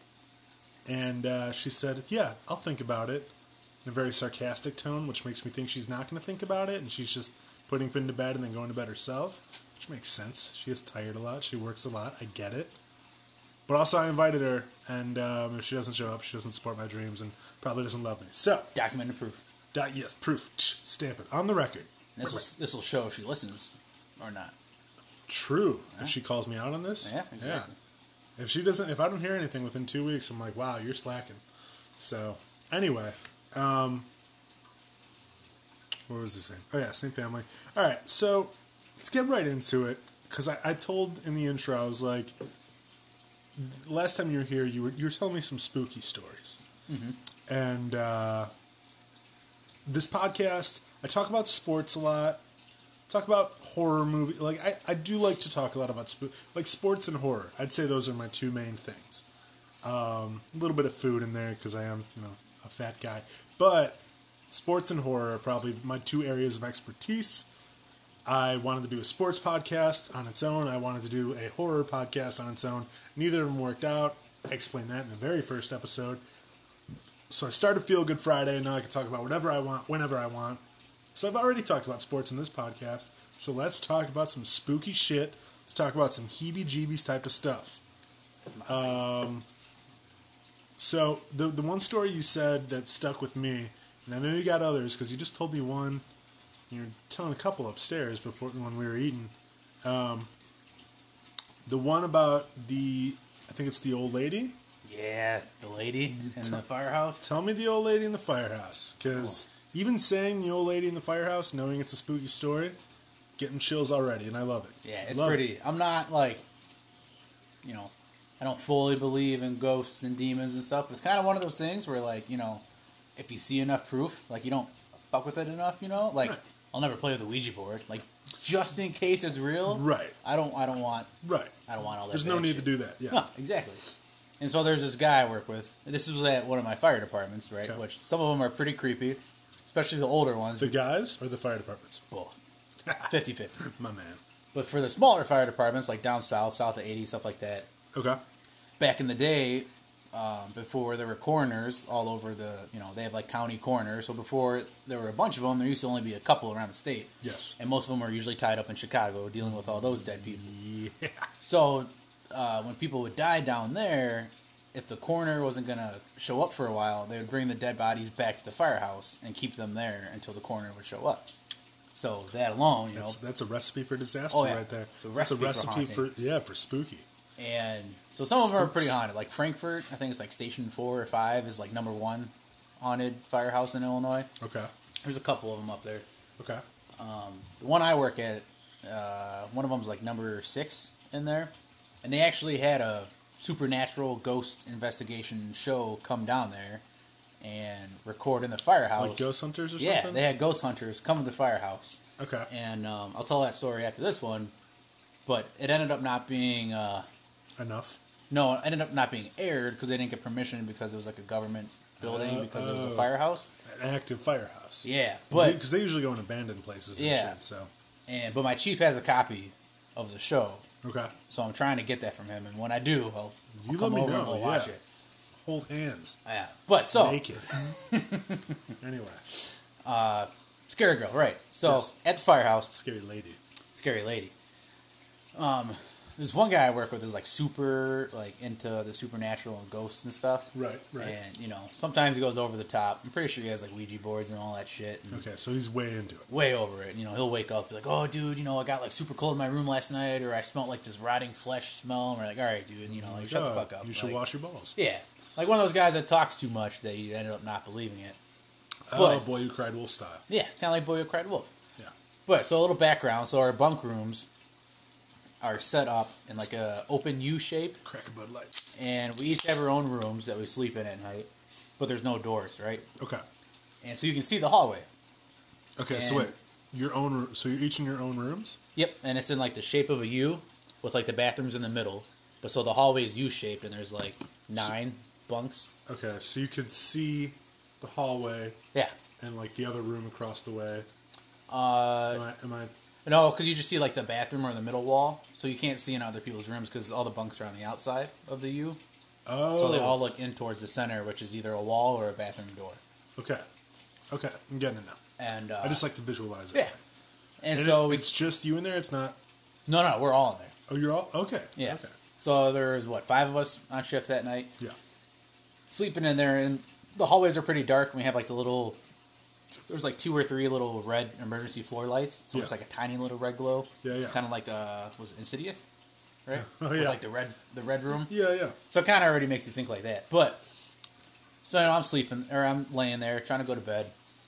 And she said, yeah, I'll think about it, in a very sarcastic tone, which makes me think she's not going to think about it, and she's just putting Finn to bed and then going to bed herself, which makes sense. She is tired a lot. She works a lot. I get it. But also, I invited her, and if she doesn't show up, she doesn't support my dreams and probably doesn't love me. So, Documented proof. yes, proof. Stamp it on the record. This will show if she listens or not. True. Yeah. If she calls me out on this, Yeah, exactly. If I don't hear anything within 2 weeks, I'm like, wow, you're slacking. So, anyway, what was the same? Oh yeah, same family. All right, so let's get right into it, because I told in the intro, I was like, last time you were here, you were telling me some spooky stories. Mm-hmm. And this podcast, I talk about sports a lot, talk about horror movies. Like, I do like to talk a lot about sports and horror. I'd say those are my two main things. A little bit of food in there, because I am, a fat guy. But sports and horror are probably my two areas of expertise. I wanted to do a sports podcast on its own. I wanted to do a horror podcast on its own. Neither of them worked out. I explained that in the very first episode. So I started Feel Good Friday, and now I can talk about whatever I want, whenever I want. So I've already talked about sports in this podcast. So let's talk about some spooky shit. Let's talk about some heebie-jeebies type of stuff. So the one story you said that stuck with me, and I know you got others because you just told me one. You were telling a couple upstairs before when we were eating. The one about I think it's the old lady. Yeah, the lady in the firehouse. Tell me the old lady in the firehouse, because even saying the old lady in the firehouse, knowing it's a spooky story, getting chills already, and I love it. Yeah, it's pretty. I'm not like, I don't fully believe in ghosts and demons and stuff. It's kind of one of those things where, like, if you see enough proof, like, you don't fuck with it enough, like, right. I'll never play with the Ouija board, like, just in case it's real. Right. I don't want. Right. I don't want all that. There's no need shit. To do that. Yeah. No, exactly. And so there's this guy I work with. And this was at one of my fire departments, right? Okay. Which some of them are pretty creepy, especially the older ones. The guys or the fire departments? Both. 50-50. My man. But for the smaller fire departments, like down south of 80, stuff like that. Okay. Back in the day, before there were coroners all over they have like county coroners. So before there were a bunch of them, there used to only be a couple around the state. Yes. And most of them were usually tied up in Chicago, dealing with all those dead people. Yeah. So when people would die down there, if the coroner wasn't going to show up for a while, they would bring the dead bodies back to the firehouse and keep them there until the coroner would show up. So that alone, that's a recipe for disaster right there. It's a recipe for spooky. And so some of them are pretty haunted. Like Frankfort, I think it's like Station 4 or 5 is like number 1 haunted firehouse in Illinois. Okay. There's a couple of them up there. Okay. The one I work at, one of them's like number 6 in there. And they actually had a supernatural ghost investigation show come down there and record in the firehouse. Like ghost hunters or something? Yeah, they had ghost hunters come to the firehouse. Okay. And I'll tell that story after this one. But it ended up not being... enough? No, it ended up not being aired because they didn't get permission because it was like a government building because it was a firehouse. An active firehouse. Yeah, but... Because they usually go in abandoned places and shit, so... But my chief has a copy of the show. Okay. So I'm trying to get that from him, and when I do, I'll come let me over know, and we'll watch it. Hold hands. Yeah. But so... Naked. Anyway. Scary girl, right. So, yes. At the firehouse... Scary lady. There's one guy I work with is like super into the supernatural and ghosts and stuff. Right. And sometimes he goes over the top. I'm pretty sure he has like Ouija boards and all that shit. Okay, so he's way into it. Way over it. He'll wake up and be like, "Oh, dude, I got like super cold in my room last night, or I smelled like this rotting flesh smell." And we're like, "All right, dude, shut the fuck up." You should wash your balls. Yeah, like one of those guys that talks too much that you ended up not believing it. Oh, Boy Who Cried Wolf style. Yeah, kind of like Boy Who Cried Wolf. Yeah. But so a little background. So our bunk rooms are set up in like a open U shape. Crack a Bud Light. And we each have our own rooms that we sleep in at night, but there's no doors, right? Okay. And so you can see the hallway. Okay, so wait, your own room. So you're each in your own rooms? Yep, and it's in like the shape of a U, with like the bathrooms in the middle. But so the hallway is U shaped, and there's like 9 bunks. Okay, so you could see the hallway. Yeah. And like the other room across the way. Am I? No, because you just see like the bathroom or the middle wall, so you can't see in other people's rooms because all the bunks are on the outside of the U. Oh. So they all look in towards the center, which is either a wall or a bathroom door. Okay, I'm getting it now. And I just like to visualize it. Yeah. And so it's just you in there. It's not. No, we're all in there. Oh, you're all okay. Yeah. Okay. So there's 5 of us on shift that night. Yeah. Sleeping in there, and the hallways are pretty dark. We have like there's like 2 or 3 little red emergency floor lights. So it's like a tiny little red glow. Yeah. Kind of like was it Insidious, right? Yeah. Oh, With yeah. like the red room. Yeah. So it kind of already makes you think like that. But so I'm laying there trying to go to bed,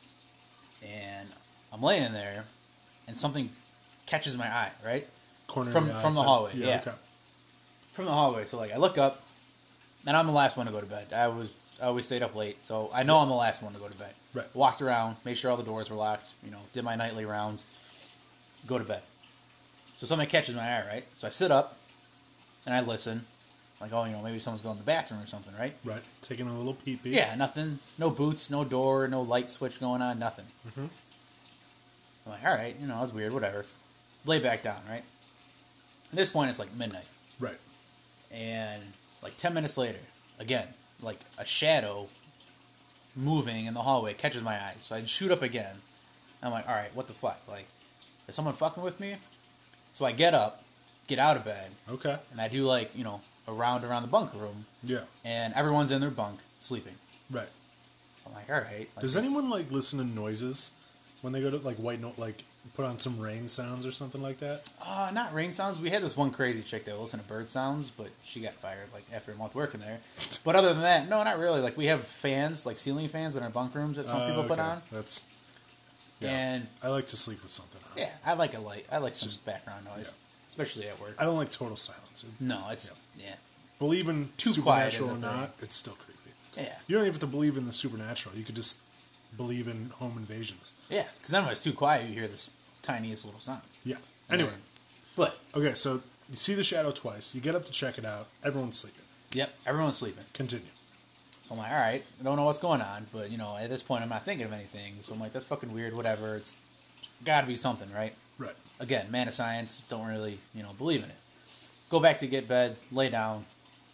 and I'm laying there, and something catches my eye, right? Corner from the hallway. Yeah. Okay. From the hallway. So like I look up, and I'm the last one to go to bed. I always stayed up late, so I know I'm the last one to go to bed. Right. Walked around, made sure all the doors were locked, did my nightly rounds, go to bed. So something catches my eye, right? So I sit up, and I listen, Like, oh, maybe someone's going to the bathroom or something, right? Right. Taking a little pee-pee. Yeah, nothing. No boots, no door, no light switch going on, nothing. Mm-hmm. I'm like, all right, that's weird, whatever. Lay back down, right? At this point, it's like midnight. Right. And like 10 minutes later, again, like a shadow moving in the hallway catches my eye. So I shoot up again. I'm like, all right, what the fuck? Like, is someone fucking with me? So I get up, get out of bed. Okay. And I do like, a round around the bunk room. Yeah. And everyone's in their bunk, sleeping. Right. So I'm like, all right. Like, does anyone like listen to noises when they go to like put on some rain sounds or something like that? Not rain sounds. We had this one crazy chick that would listen to bird sounds, but she got fired like after a month working there. But other than that, no, not really. Like we have fans, like ceiling fans in our bunk rooms that some people put on. That's. Yeah. And I like to sleep with something on. Yeah, I like a light. I like some background noise, especially at work. I don't like total silence. No, it's yeah. Believe in Too quiet supernatural or is a not, it's still creepy. Yeah. You don't even have to believe in the supernatural. You could just believe in home invasions. Yeah, because then when it's too quiet, you hear this tiniest little sound. Yeah. Anyway. But. Okay, so you see the shadow twice. You get up to check it out. Everyone's sleeping. Yep, everyone's sleeping. Continue. So I'm like, all right, I don't know what's going on, but, at this point, I'm not thinking of anything. So I'm like, that's fucking weird, whatever. It's got to be something, right? Right. Again, man of science, don't really, believe in it. Go back to get bed, lay down.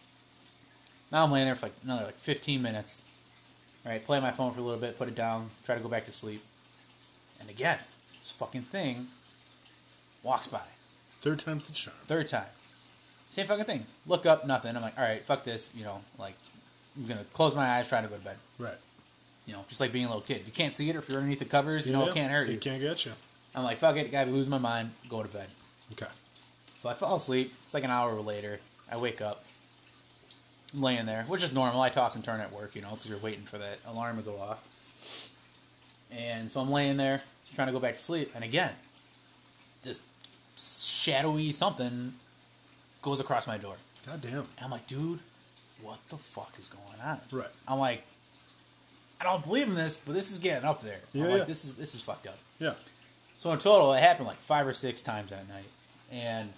Now I'm laying there for like another 15 minutes. All right, play my phone for a little bit, put it down, try to go back to sleep. And again, this fucking thing walks by. Third time's the charm. Third time. Same fucking thing. Look up, nothing. I'm like, all right, fuck this. I'm going to close my eyes, try to go to bed. Right. Just like being a little kid. You can't see it if you're underneath the covers. It can't hurt you. It can't get you. I'm like, fuck it, gotta lose my mind, go to bed. Okay. So I fall asleep. It's like an hour later. I wake up. I'm laying there, which is normal. I toss and turn at work, because you're waiting for that alarm to go off. And so I'm laying there, trying to go back to sleep. And again, this shadowy something goes across my door. God damn. And I'm like, dude, what the fuck is going on? Right. I'm like, I don't believe in this, but this is getting up there. Yeah, I'm like, this is fucked up. Yeah. So in total, it happened like 5 or 6 times that night. And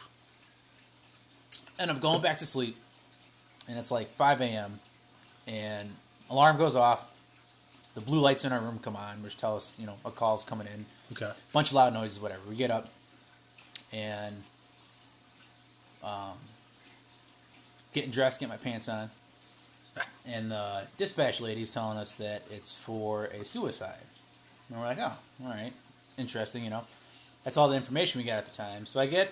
I'm going back to sleep. And it's like 5 a.m. And alarm goes off. The blue lights in our room come on, which tell us, a call's coming in. Okay. Bunch of loud noises, whatever. We get up. And getting dressed, get my pants on. And the dispatch lady's telling us that it's for a suicide. And we're like, oh, all right. Interesting, That's all the information we got at the time. So I get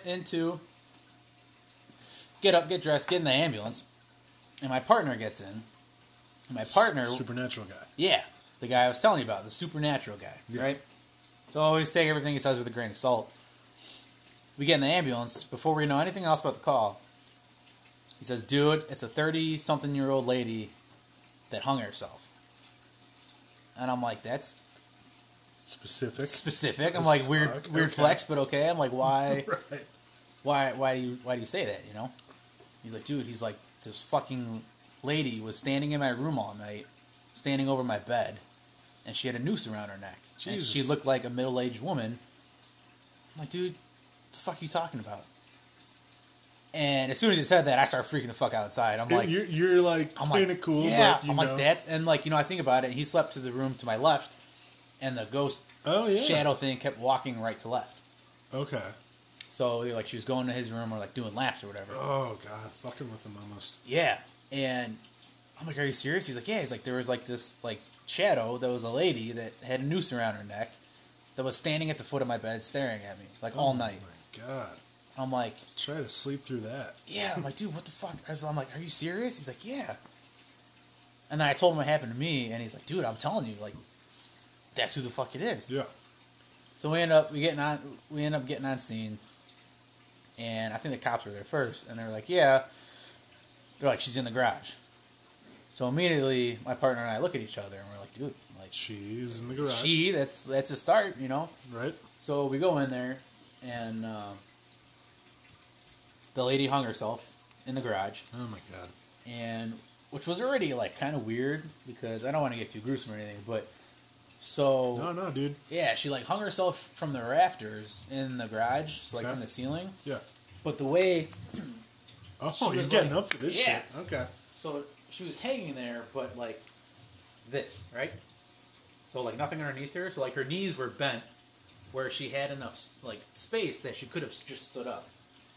up, get dressed, get in the ambulance. And my partner gets in. And my partner... Supernatural guy. Yeah. The guy I was telling you about. The supernatural guy. Right? So I always take everything he says with a grain of salt. We get in the ambulance. Before we know anything else about the call, he says, dude, it's a 30-something-year-old lady that hung herself. And I'm like, that's... Specific. I'm like, weird flex, but okay. I'm like, why? Right. Why do you say that? He's like, dude. He's like, this fucking lady was standing in my room all night, standing over my bed, and she had a noose around her neck, Jesus. And she looked like a middle-aged woman. I'm like, dude, what the fuck are you talking about? And as soon as he said that, I started freaking the fuck out inside. I'm like, you're like kind of cool. Yeah. But I'm like, that's and I think about it. He slept to the room to my left. And the ghost shadow thing kept walking right to left. Okay. So, she was going to his room or, doing laps or whatever. Oh, God. Fucking with him almost. Yeah. And I'm like, are you serious? He's like, yeah. He's like, there was, this, shadow that was a lady that had a noose around her neck that was standing at the foot of my bed staring at me, all night. Oh, my God. I'm like... Try to sleep through that. Yeah. I'm like, dude, what the fuck? I'm like, are you serious? He's like, yeah. And then I told him what happened to me, and he's like, dude, I'm telling you, that's who the fuck it is. Yeah. So we end up getting on scene, and I think the cops were there first, and they were like, yeah. They're like, she's in the garage. So immediately, my partner and I look at each other, and we're like, dude, she's in the garage. That's a start, Right. So we go in there, and the lady hung herself in the garage. Oh my God. And which was already kind of weird because I don't want to get too gruesome or anything, but. So no, dude. Yeah, she hung herself from the rafters in the garage, so, okay. from the ceiling. Yeah. But the way Oh, She you're was getting like- up for this yeah. shit. Okay. So she was hanging there, but like this, right? So like nothing underneath her. So like her knees were bent, where she had enough like space that she could have just stood up.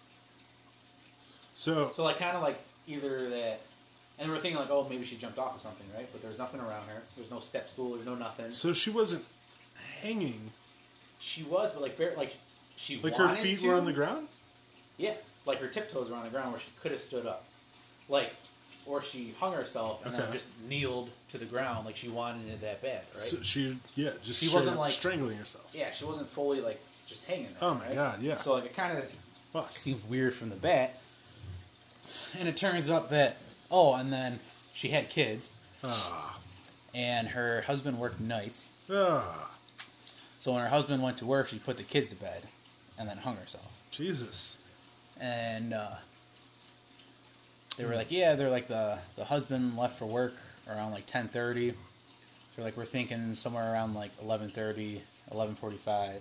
So So like kind of like either that, and we were thinking like, oh, maybe she jumped off of something, right? But there's nothing around her. There's no step stool. There's no nothing. so she wasn't hanging. She was, but like bare, like she Like her wanted feet to. were on the ground? Yeah, like her tiptoes were on the ground where she could have stood up, like, or she hung herself and then Okay. just kneeled to the ground like she wanted it that bad, right? So just She straight wasn't up like- strangling herself. Yeah, she wasn't fully like just hanging there. Oh my right? God, yeah. So like it kind of Fuck. seems weird from the bat, and it turns up that and then she had kids, Ah. and her husband worked nights. Ah. So when her husband went to work, she put the kids to bed, and then hung herself. Jesus. And they were like, yeah, they're like the husband left for work around like 10:30. So like we're thinking somewhere around like 11:30, 11:45.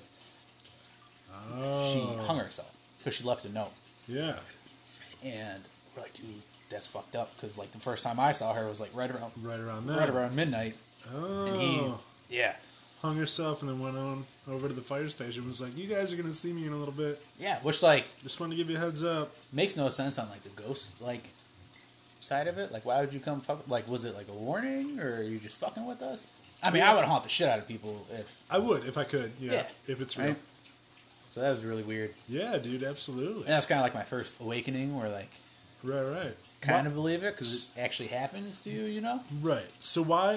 Oh. She hung herself because she left a note. Yeah. And we're like, dude, that's fucked up because like the first time I saw her was like right around Right around there. midnight. Oh. And yeah, hung herself and then went on over to the fire station. Was like, you guys are gonna see me in a little bit. which like Just wanted to give you a heads up. makes no sense on like the ghost like side of it. Like, why would you come fuck? Like, was it like a warning or are you just fucking with us? I mean, I would haunt the shit out of people if I would if I could. Yeah. If it's real. right? So that was really weird. Yeah, dude. Absolutely. And that's kind of like my first awakening where like Right. kind of believe it because it actually happens to you, you know? Right. So why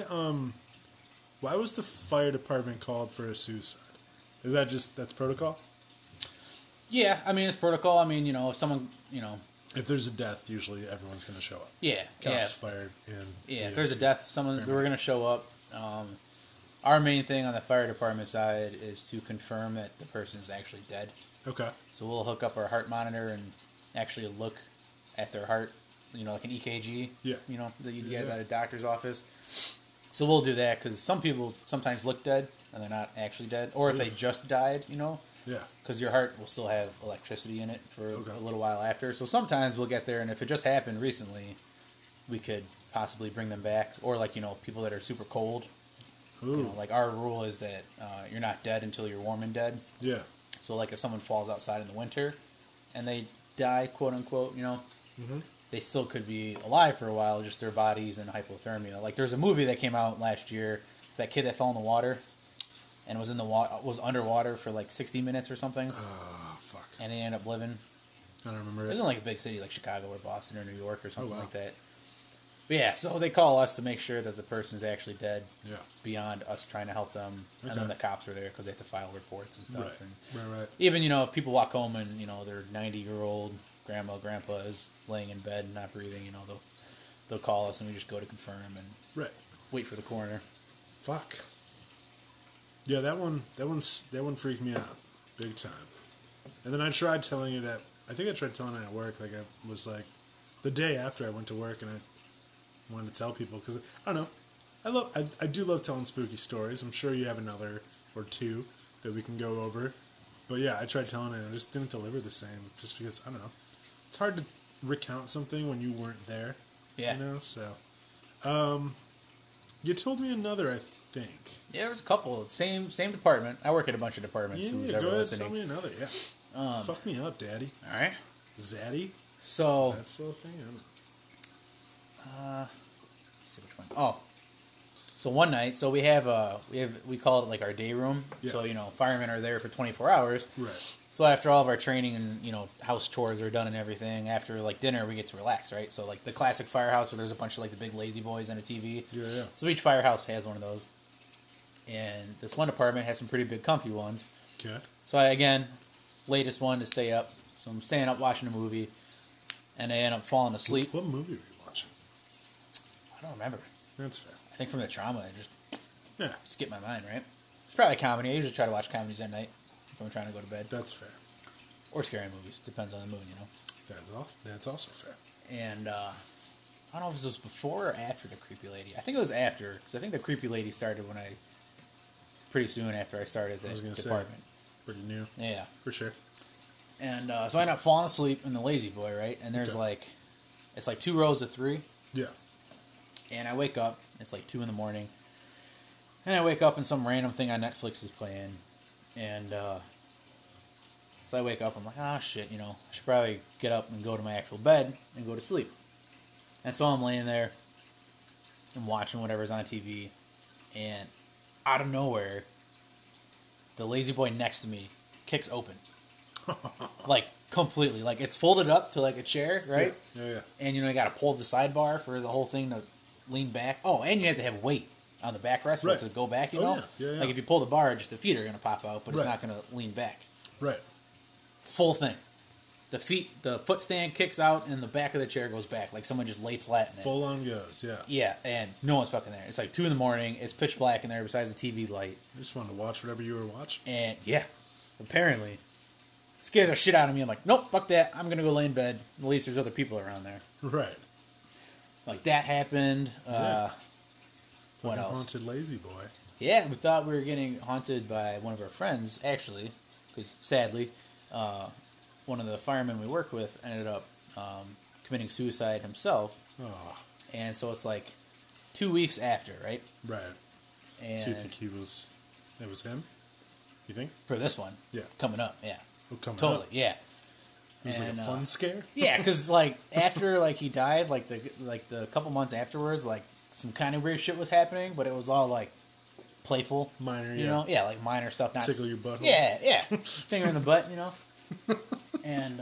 was the fire department called for a suicide? Is that just that's protocol? Yeah, I mean, it's protocol. I mean, you know, if someone, you know, If there's a death, usually everyone's going to show up. yeah, Cops, fire, and yeah. If there's a death, we're gonna show up. Our main thing on the fire department side is to confirm that the person is actually dead. Okay. So we'll hook up our heart monitor and actually look at their heart, you know, like an EKG. Yeah. You know, that you get Yeah. at a doctor's office. So we'll do that because some people sometimes look dead and they're not actually dead, or if they just died, you know, Yeah. because your heart will still have electricity in it for Okay. a little while after. So sometimes we'll get there, and if it just happened recently, we could possibly bring them back, or like, you know, people that are super cold. Ooh. You know, like our rule is that you're not dead until you're warm and dead. Yeah. So like if someone falls outside in the winter and they die, quote unquote, you know, Mhm. they still could be alive for a while, just their body's in hypothermia. Like there's a movie that came out last year, that kid that fell in the water and was in the was underwater for like 60 minutes or something, Oh fuck. and he ended up living. I don't remember It it. was in like a big city like Chicago or Boston or New York or something wow. like that. But yeah, so they call us to make sure that the person's actually dead Yeah. beyond us trying to help them, and Okay. then the cops are there because they have to file reports and stuff. Right. And Right. even, you know, if people walk home and, you know, their 90-year-old grandpa is laying in bed and not breathing, you know, they'll call us and we just go to confirm and Right. wait for the coroner. Fuck. Yeah, that one freaked me out big time. And then I tried telling it at at work. Like I was like the day after I went to work, and I wanted to tell people because I don't know. I do love telling spooky stories. I'm sure you have another or two that we can go over. But yeah, I tried telling it and I just didn't deliver the same. Just because I don't know. It's hard to recount something when you weren't there. Yeah. You know. So, you told me another. I think. Yeah, there's a couple. Same department. I work at a bunch of departments. Yeah, who's go ever ahead. listening. Tell me another. Yeah. Fuck me up, Daddy. All right. Zaddy? So, Is that still a thing? I don't know. let's see which one. Oh, so one night, so we call it like our day room. Yeah. So, you know, firemen are there for 24 hours. Right. So after all of our training and, you know, house chores are done and everything, after like dinner we get to relax, right? So like the classic firehouse where there's a bunch of like the big lazy boys and a TV. Yeah. So each firehouse has one of those. And this one apartment has some pretty big comfy ones. Okay. So again, latest one to stay up. So I'm staying up watching a movie and I end up falling asleep. What movie were you watching? I don't remember. That's fair. I think from the trauma I just Yeah, skipped my mind, right? It's probably comedy. I usually try to watch comedies at night if I'm trying to go to bed. that's fair. Or scary movies. Depends on the mood, you know? That's also fair. And I don't know if this was before or after the creepy lady. I think it was after, because I think the creepy lady started pretty soon after I started the I was gonna say. department. Pretty new, Yeah. for sure. And so I end up falling asleep in the Lazy Boy, right? And there's Okay. it's like 2 rows of 3. Yeah. And I wake up, it's like 2 in the morning. And I wake up and some random thing on Netflix is playing. And so I wake up, I'm like, ah, shit, I should probably get up and go to my actual bed and go to sleep. And so I'm laying there and watching whatever's on TV. And out of nowhere, the Lazy Boy next to me kicks open. Like, completely. Like, it's folded up to, like, a chair, right? Yeah. And, you got to pull the sidebar for the whole thing to lean back. Oh, and you have to have weight on the backrest for it to go back, Yeah. Like, if you pull the bar, just the feet are going to pop out, but it's Right. not going to lean back. Right. Full thing. The foot stand kicks out, and the back of the chair goes back. Like, someone just laid flat in it. Full on goes, yeah. Yeah, and no one's fucking there. It's like 2 in the morning. It's pitch black in there besides the TV light. I just wanted to watch whatever you were watching. And, yeah, apparently, scares the shit out of me. I'm like, nope, fuck that. I'm going to go lay in bed. At least there's other people around there. Right. Like, that happened. Yeah. What else? Haunted Lazy Boy. Yeah, we thought we were getting haunted by one of our friends, actually, because sadly, one of the firemen we work with ended up committing suicide himself. Oh. And so it's like 2 weeks after, right? Right. And So you think it was him? You think? for this one, Yeah. coming up, yeah. Oh, coming Totally, up. yeah. It was like And, a fun scare? Yeah, because like after like he died, like the couple months afterwards, like some kind of weird shit was happening, but it was all like playful, Minor, you know, like minor stuff. Not Tickle your butthole. Yeah, finger in the butt, and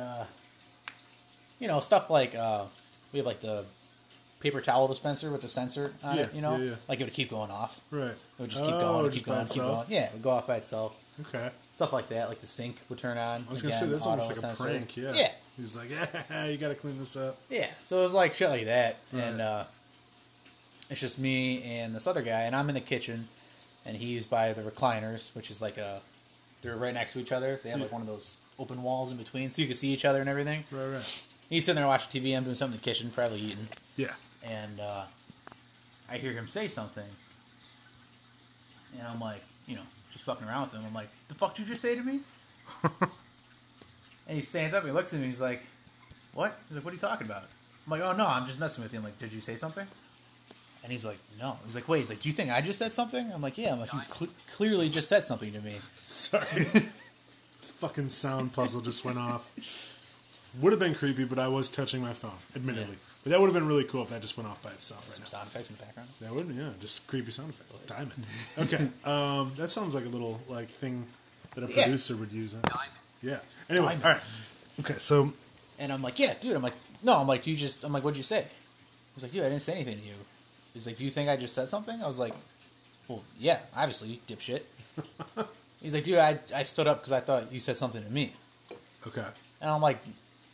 stuff like we have like the paper towel dispenser with the sensor on it, Yeah. like it would keep going off. Right. It would just keep going, just keep by going, keep itself? going. Yeah, it would go off by itself. Okay. Stuff like that, like the sink would turn on. I was going to say, that's almost like a prank, yeah. Yeah. He's like, yeah, you got to clean this up. Yeah, so it was like shit like that, Right. and it's just me and this other guy, and I'm in the kitchen, and he's by the recliners, which is like they're right next to each other. They have like one of those open walls in between, so you can see each other and everything. Right. He's sitting there watching TV, I'm doing something in the kitchen, probably eating, Yeah. and I hear him say something, and I'm like, just fucking around with him. I'm like, the fuck did you just say to me? And he stands up, he looks at me, he's like, what? He's like, what are you talking about? I'm like, oh no, I'm just messing with you. I'm like, did you say something? And he's like, no. He's like, wait, he's like, do you think I just said something? I'm like, yeah. I'm like, you clearly just said something to me. Sorry. This fucking sound puzzle just went off. Would have been creepy, but I was touching my phone, admittedly. Yeah. But that would have been really cool if that just went off by itself right Some now. sound effects in the background. That would, yeah, just creepy sound effect. Diamond. Okay, that sounds like a little thing that a producer would use. Huh? Yeah. Anyway, Diamond. all right. Okay, so And I'm like, yeah, dude. I'm like, no. I'm like, what'd you say? He's like, dude, I didn't say anything to you. He's like, do you think I just said something? I was like, well, yeah, obviously, dipshit. He's like, dude, I stood up because I thought you said something to me. okay, And I'm like,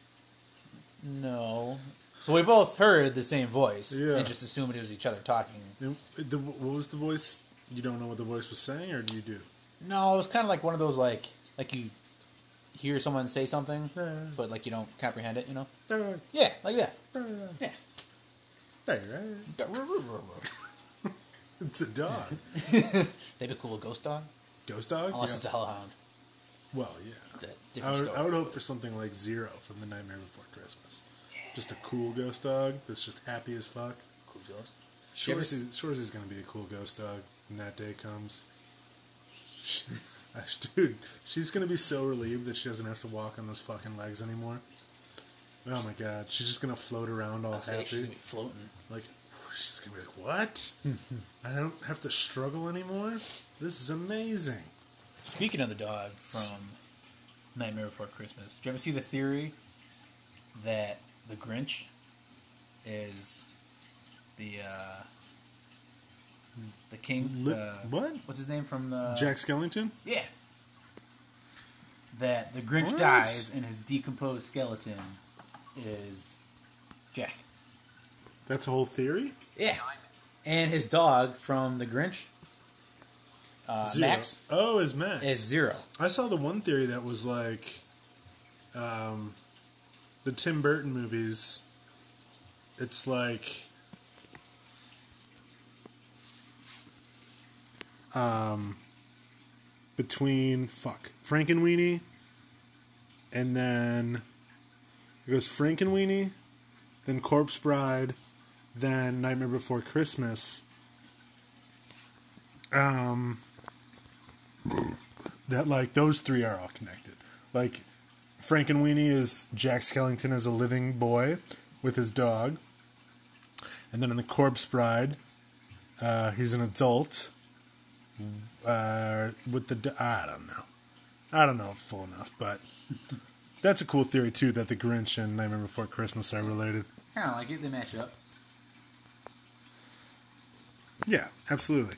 no. So we both heard the same voice and just assumed it was each other talking. and what was the voice? You don't know what the voice was saying, or do you do? No, it was kind of like one of those like you hear someone say something, Yeah. but like you don't comprehend it, Yeah. Yeah, like that. Yeah. It's a dog. They have a cool ghost dog. Ghost dog? Unless Yeah. it's a hellhound. Well, yeah. It's a different story. I would hope for something like Zero from The Nightmare Before Christmas. Yeah. Just a cool ghost dog that's just happy as fuck. Cool ghost. Shoresy's gonna be a cool ghost dog when that day comes. Dude, she's gonna be so relieved that she doesn't have to walk on those fucking legs anymore. Oh my god, she's just gonna float around all She's happy. gonna be floating. Like, she's gonna be like, what? I don't have to struggle anymore? This is amazing. Speaking of the dog from Nightmare Before Christmas, did you ever see the theory that the Grinch is the king? What? What's his name from the Jack Skellington? Yeah. That the Grinch What? dies and his decomposed skeleton is Jack. That's a whole theory? Yeah. And his dog from the Grinch, Zero. Max, Oh, is Max. is Zero. I saw the one theory that was like, the Tim Burton movies. It's like, between Frankenweenie and then it goes Frankenweenie, then Corpse Bride, then Nightmare Before Christmas. That like those three are all connected. Like Frankenweenie is Jack Skellington as a living boy with his dog, and then in the Corpse Bride, he's an adult with the I don't know full enough, but that's a cool theory too that the Grinch and Nightmare Before Christmas are related. I don't like it. They match up. Yeah, absolutely.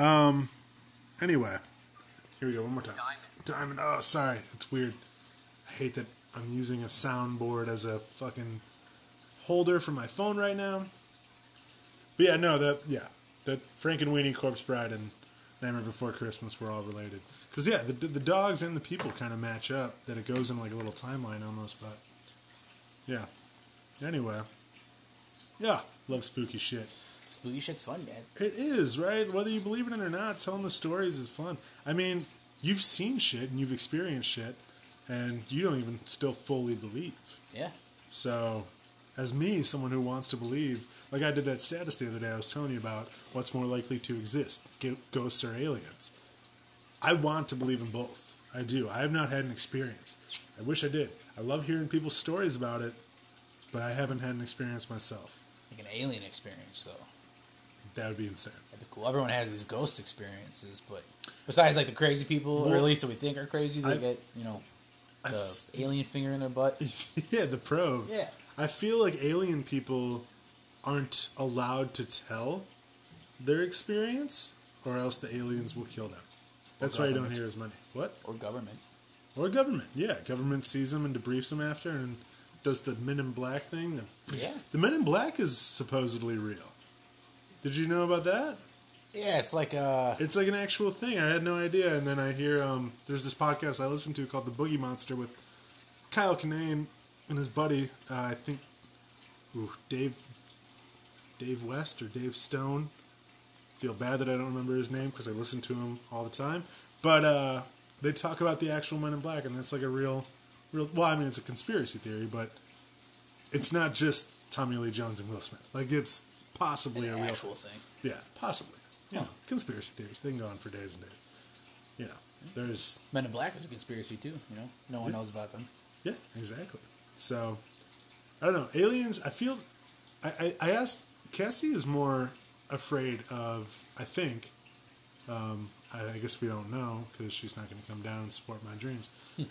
Anyway, here we go. One more time. Diamond. Oh, sorry. It's weird. I hate that I'm using a soundboard as a fucking holder for my phone right now. But yeah, no, that Frankenweenie, Corpse Bride, and Nightmare Before Christmas were all related. Because, yeah, the dogs and the people kind of match up. That it goes in like a little timeline almost, but yeah. Anyway. Yeah, love spooky shit. Spooky shit's fun, man. It is, right? Whether you believe in it or not, telling the stories is fun. I mean, you've seen shit and you've experienced shit, and you don't even still fully believe. Yeah. So, as me, someone who wants to believe, like I did that status the other day I was telling you about, what's more likely to exist, ghosts or aliens? I want to believe in both. I do. I have not had an experience. I wish I did. I love hearing people's stories about it, but I haven't had an experience myself. Like an alien experience, though. That would be insane. That'd be cool. Everyone has these ghost experiences, but besides like the crazy people, or at least that we think are crazy, they get, the alien finger in their butt. Yeah, the probe. Yeah. I feel like alien people aren't allowed to tell their experience, or else the aliens will kill them. That's why you don't hear as many. What? Or government. Or government, yeah. Government sees them and debriefs them after and does the Men in Black thing. Yeah. The Men in Black is supposedly real. Did you know about that? Yeah, it's like It's like an actual thing. I had no idea. And then I hear there's this podcast I listen to called The Boogie Monster with Kyle Kinane and his buddy, I think, Dave West or Dave Stone. Feel bad that I don't remember his name because I listen to him all the time. But they talk about the actual Men in Black, and it's like a real. Well, I mean, it's a conspiracy theory, but it's not just Tommy Lee Jones and Will Smith. Like, it's possibly a real actual thing. Yeah, possibly. You know, conspiracy theories. They can go on for days and days. You know, there's... Men in Black is a conspiracy, too, No one knows about them. Yeah, exactly. So, I don't know. Aliens, I feel... I asked... Cassie is more afraid of, I think... I guess we don't know, because she's not going to come down and support my dreams.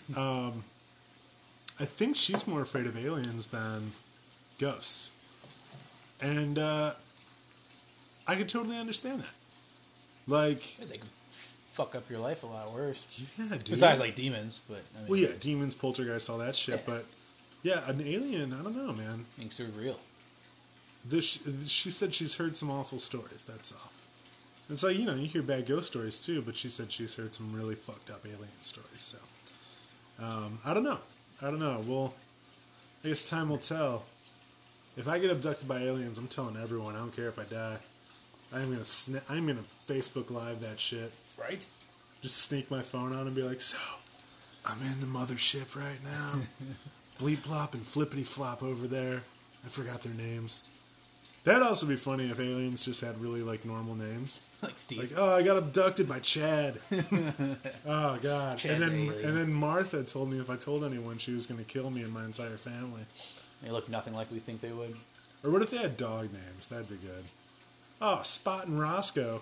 I think she's more afraid of aliens than ghosts. And I could totally understand that. Like... Yeah, they could fuck up your life a lot worse. Yeah, dude. Besides, like, demons, but... I mean, well, yeah, demons, poltergeists, all that shit, but... Yeah, an alien, I don't know, man. Being surreal. She said she's heard some awful stories, that's all. It's like, you hear bad ghost stories too, but she said she's heard some really fucked up alien stories, so... I don't know. Well, I guess time will tell. If I get abducted by aliens, I'm telling everyone. I don't care if I die. I'm gonna Facebook Live that shit. Right? Just sneak my phone on and be like, so, I'm in the mothership right now. Bleep Blop and Flippity Flop over there. I forgot their names. That'd also be funny if aliens just had really, like, normal names. Like Steve. Like, oh, I got abducted by Chad. Oh, God. Chad's and then Martha told me if I told anyone she was going to kill me and my entire family. They look nothing like we think they would. Or what if they had dog names? That'd be good. Oh, Spot and Roscoe.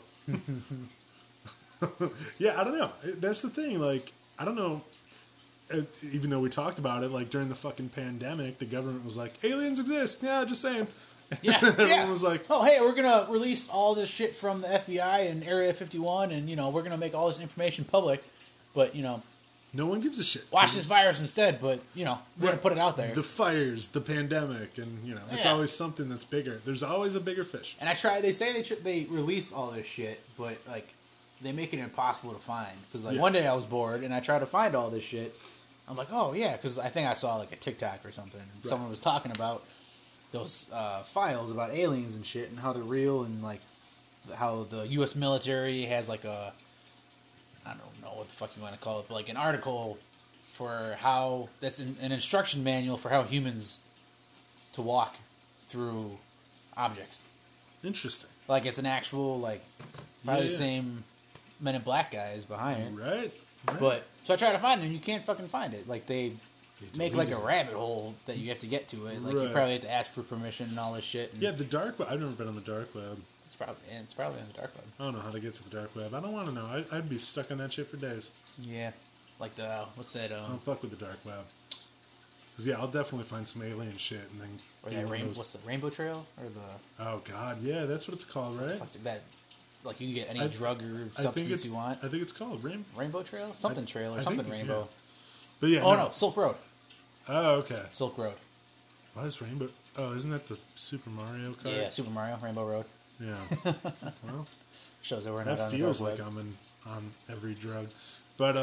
Yeah, I don't know. That's the thing. Like, I don't know. Even though we talked about it, like, during the fucking pandemic, the government was like, aliens exist. Yeah, just saying. Yeah, Everyone was like, oh, hey, we're going to release all this shit from the FBI and Area 51, and, we're going to make all this information public, but, no one gives a shit. watch this virus instead, but, we're going to put it out there. The fires, the pandemic, and, it's always something that's bigger. There's always a bigger fish. And they say they release all this shit, but, like, they make it impossible to find. Because, like, one day I was bored, and I tried to find all this shit. I'm like, oh, yeah, because I think I saw, like, a TikTok or something, and someone was talking about those files about aliens and shit and how they're real and like how the U.S. military has like I don't know what the fuck you want to call it, but like an article for how that's an instruction manual for how humans to walk through objects. Interesting. Like it's an actual probably the same Men in Black guys behind it. Right. But so I try to find it and you can't fucking find it. Like they make like a rabbit hole that you have to get to it. Like you probably have to ask for permission and all this shit. Yeah, the dark web. I've never been on the dark web. It's probably on the dark web. I don't know how to get to the dark web. I don't want to know. I'd be stuck on that shit for days. Yeah, like the what's that? I don't fuck with the dark web. Cause yeah, I'll definitely find some alien shit and then. Or that what's the Rainbow Trail or the? Oh God, yeah, that's what it's called, right? That, like you can get any drug or substance you want. I think it's called Rainbow Trail, something trail or something rainbow. Yeah. But yeah. Oh no, Silk Road. Oh okay. Silk Road. Why is Rainbow? Oh, isn't that the Super Mario kart? Yeah, Super Mario Rainbow Road. Yeah. Well, shows that we're that not on feels the like I'm on every drug, but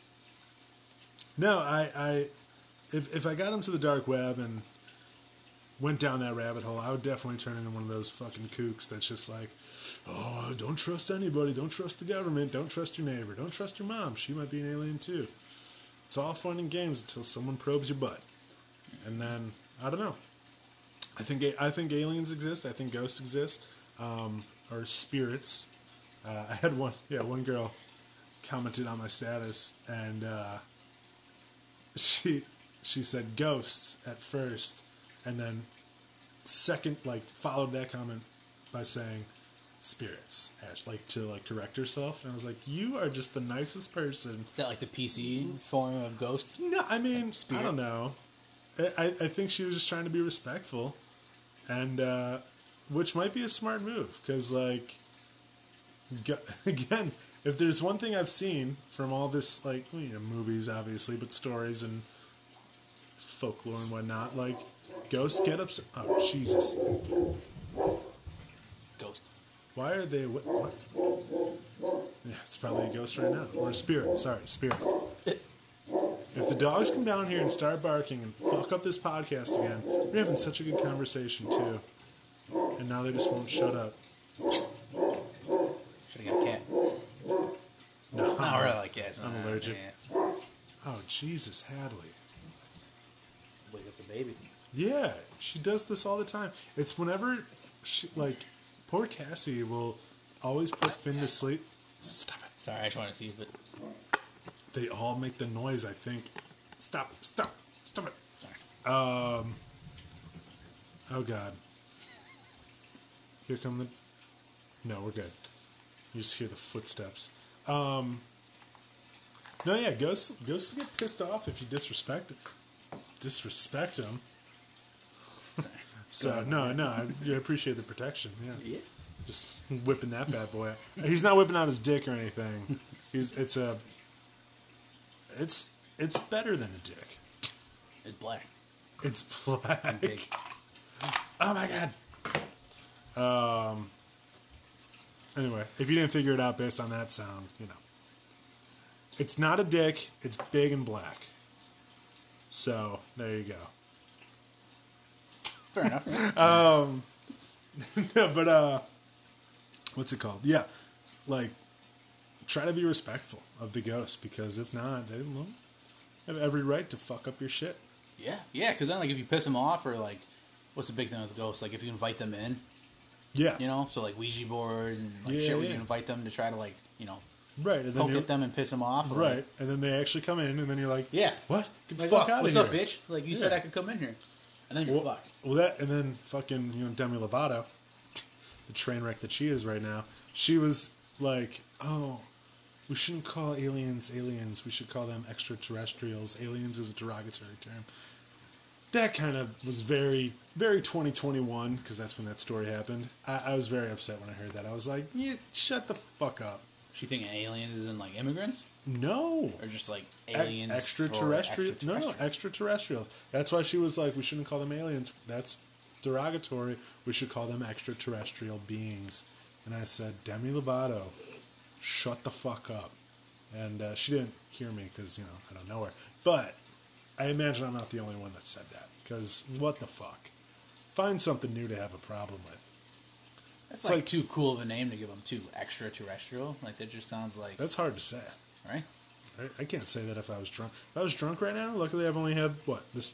no, if I got into the dark web and went down that rabbit hole, I would definitely turn into one of those fucking kooks that's just like, oh, don't trust anybody, don't trust the government, don't trust your neighbor, don't trust your mom, she might be an alien too. It's all fun and games until someone probes your butt, and then I don't know. I think aliens exist. I think ghosts exist. Or spirits. I had one girl commented on my status, and she said ghosts at first, and then second followed that comment by saying spirits, to correct herself, and I was like, you are just the nicest person. Is that like the PC form of ghost? No, I mean, I don't know. I think she was just trying to be respectful, and which might be a smart move, because, again, if there's one thing I've seen from all this, movies, obviously, but stories and folklore and whatnot, ghosts get upset. Oh, Jesus. Ghost. Why are they... What? Yeah, it's probably a ghost right now. Or a spirit. Sorry, spirit. If the dogs come down here and start barking and fuck up this podcast again, we're having such a good conversation, too. And now they just won't shut up. Should have got a cat. No. I don't really like cats. I'm allergic. Yeah. Oh, Jesus, Hadley. Wake up the baby. Yeah, she does this all the time. It's whenever she, poor Cassie will always put Finn to sleep. Stop it. Sorry, I just want to see if it... They all make the noise, I think. Stop it. Sorry. Oh, God. Here come the... No, we're good. You just hear the footsteps. No, yeah, ghosts get pissed off if you disrespect them. So, no, I appreciate the protection, yeah. Just whipping that bad boy out. He's not whipping out his dick or anything. It's better than a dick. It's black. It's black. And big. Oh my God. Anyway, if you didn't figure it out based on that sound, it's not a dick. It's big and black. So there you go. Fair enough. No, but what's it called? Yeah, try to be respectful of the ghost, because if not, they have every right to fuck up your shit. Yeah, because then if you piss them off, or what's the big thing with ghosts? If you invite them in. Yeah. So Ouija boards and shit where you invite them to try to right, and then poke at them and piss them off. Right, and then they actually come in, and then you're like, yeah, what? Get the fuck out of here. What's up, bitch? You said I could come in here, and then you're fucked. Well, and then fucking Demi Lovato, the train wreck that she is right now. She was like, oh, we shouldn't call aliens aliens. We should call them extraterrestrials. Aliens is a derogatory term. That kind of was very, very 2021, because that's when that story happened. I was very upset when I heard that. I was like, yeah, shut the fuck up. She thinking aliens is in immigrants? No. Or just aliens? Extraterrestrial. No, extraterrestrial. That's why she was like, we shouldn't call them aliens. That's derogatory. We should call them extraterrestrial beings. And I said, Demi Lovato, shut the fuck up. And she didn't hear me because, I don't know her. But I imagine I'm not the only one that said that, because what the fuck? Find something new to have a problem with. That's too cool of a name to give them too. Extraterrestrial. That just sounds like... That's hard to say. Right? I can't say that if I was drunk. If I was drunk right now, luckily I've only had, this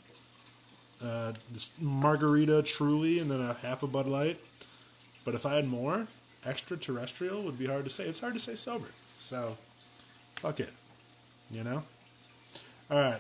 margarita Truly and then a half a Bud Light. But if I had more, extraterrestrial would be hard to say. It's hard to say sober. So, fuck it. You know? Alright.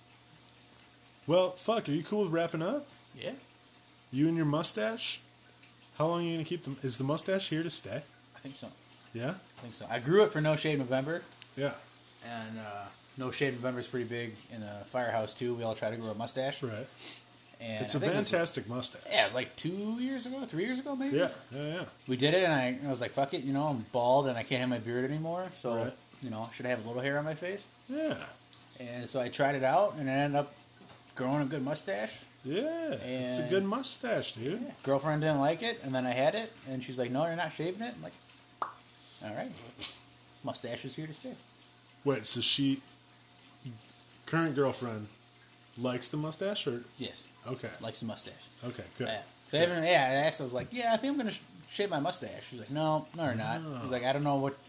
Well, fuck, are you cool with wrapping up? Yeah. You and your mustache? How long are you going to keep them? Is the mustache here to stay? I think so. Yeah? I think so. I grew it for No Shave November. Yeah. And No Shave November is pretty big in a firehouse, too. We all try to grow a mustache. Right. And It's a fantastic mustache. Yeah, it was like 2 years ago, 3 years ago, maybe? Yeah. We did it, and I was like, fuck it, I'm bald, and I can't have my beard anymore, so, Right. should I have a little hair on my face? Yeah. And so I tried it out, and I ended up growing a good mustache. Yeah. It's a good mustache, dude. Yeah. Girlfriend didn't like it, and then I had it, and she's like, no, you're not shaving it. I'm like, all right. Mustache is here to stay. Wait, so current girlfriend, likes the mustache, or? Yes. Okay. Likes the mustache. Okay, good. Yeah. So I asked, I was like, yeah, I think I'm going to shave my mustache. She's like, no, you're not. No. He's like, I don't know what,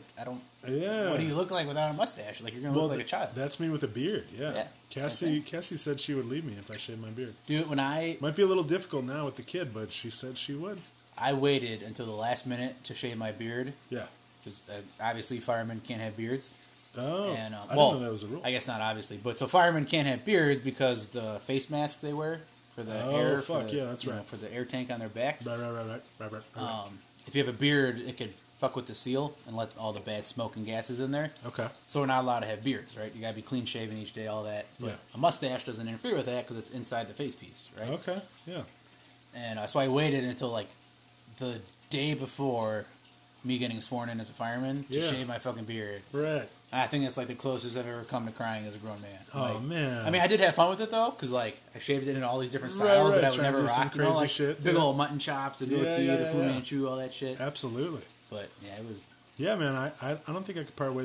Yeah. what do you look like without a mustache? Like, you're going to look like a child. That's me with a beard, yeah. Yeah, Cassie said she would leave me if I shaved my beard. Dude, Might be a little difficult now with the kid, but she said she would. I waited until the last minute to shave my beard. Yeah. Because obviously firemen can't have beards. Oh, And, I didn't know that was a rule. I guess not obviously, but so firemen can't have beards because the face mask they wear for the air. That's right. For the air tank on their back. Right. If you have a beard, it could fuck with the seal and let all the bad smoke and gases in there. Okay. So we're not allowed to have beards, right? You gotta be clean shaven each day, all that. But Yeah. a mustache doesn't interfere with that because it's inside the face piece, right? Okay, yeah. And so I waited until like the day before me getting sworn in as a fireman to shave my fucking beard. Right. I think that's like the closest I've ever come to crying as a grown man. Oh, man. I mean, I did have fun with it though, because like I shaved it in all these different styles that I would trying never to do some rock. crazy Like shit. big old mutton chops, the goatee, the Fu Manchu, all that shit. Absolutely. But yeah, it was. Yeah, man. I don't think I could part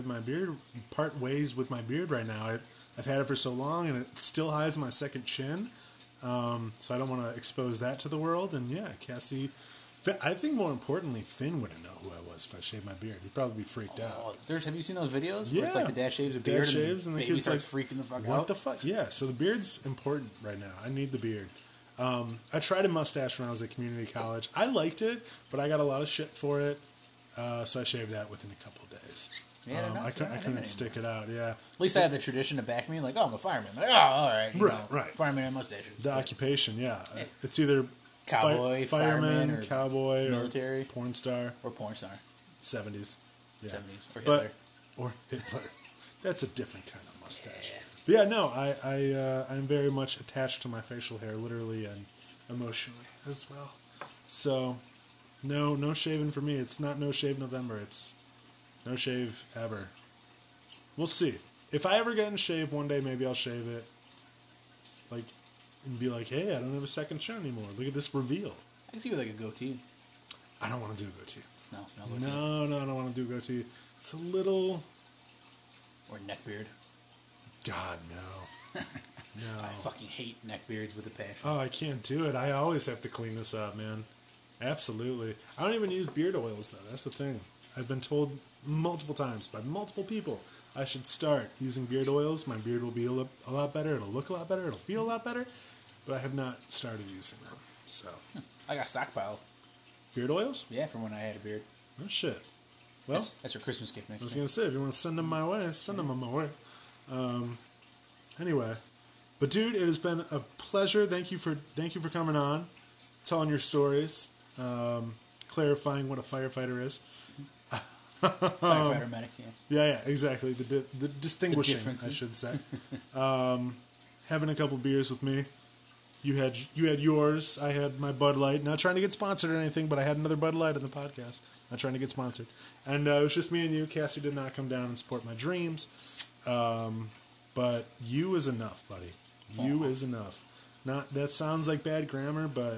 ways with my beard right now. I've had it for so long, and it still hides my second chin. So I don't want to expose that to the world. And yeah, Cassie. I think more importantly, Finn wouldn't know who I was if I shaved my beard. He'd probably be freaked out. Have you seen those videos? Yeah. Where it's like the dad shaves a beard and the baby kid's starts like, freaking the fuck out. What the fuck? Yeah, so the beard's important right now. I need the beard. I tried a mustache when I was at community college. I liked it, but I got a lot of shit for it. So I shaved that within a couple of days. Yeah, I couldn't stick it out, yeah. At least I had the tradition to back me, like, oh, I'm a fireman. Like, oh, all right. Right. Fireman and mustaches. The occupation, yeah. It's either cowboy, fireman, or cowboy, military, or porn star. or porn star. 70s. Yeah. 70s. Or Hitler. Or Hitler. That's a different kind of mustache. Yeah. But yeah, no, I'm very much attached to my facial hair, literally and emotionally as well. So, no shaving for me. It's not No Shave November. It's no shave ever. We'll see. If I ever get in shape one day, maybe I'll shave it. Like, and be like, hey, I don't have a second chin anymore. Look at this reveal. I can see with like a goatee. I don't want to do a goatee. No goatee. No, I don't want to do a goatee. It's a little... Or neck beard. God, no. No. I fucking hate neck beards with a passion. Oh, I can't do it. I always have to clean this up, man. Absolutely. I don't even use beard oils, though. That's the thing. I've been told multiple times by multiple people I should start using beard oils. My beard will be a lot better. It'll look a lot better. It'll feel a lot better. But I have not started using them. So. I got stockpile. Beard oils? Yeah, from when I had a beard. Oh, shit. Well, that's your Christmas gift next I was going to say, if you want to send them my way, send them on my way. Anyway. But, dude, it has been a pleasure. Thank you for coming on, telling your stories, clarifying what a firefighter is. Firefighter medic, yeah. Yeah, exactly. The distinguishing, I should say. Having a couple beers with me. You had yours. I had my Bud Light. Not trying to get sponsored or anything, but I had another Bud Light on the podcast. Not trying to get sponsored. And it was just me and you. Cassie did not come down and support my dreams. But you is enough, buddy. You is enough. That sounds like bad grammar, but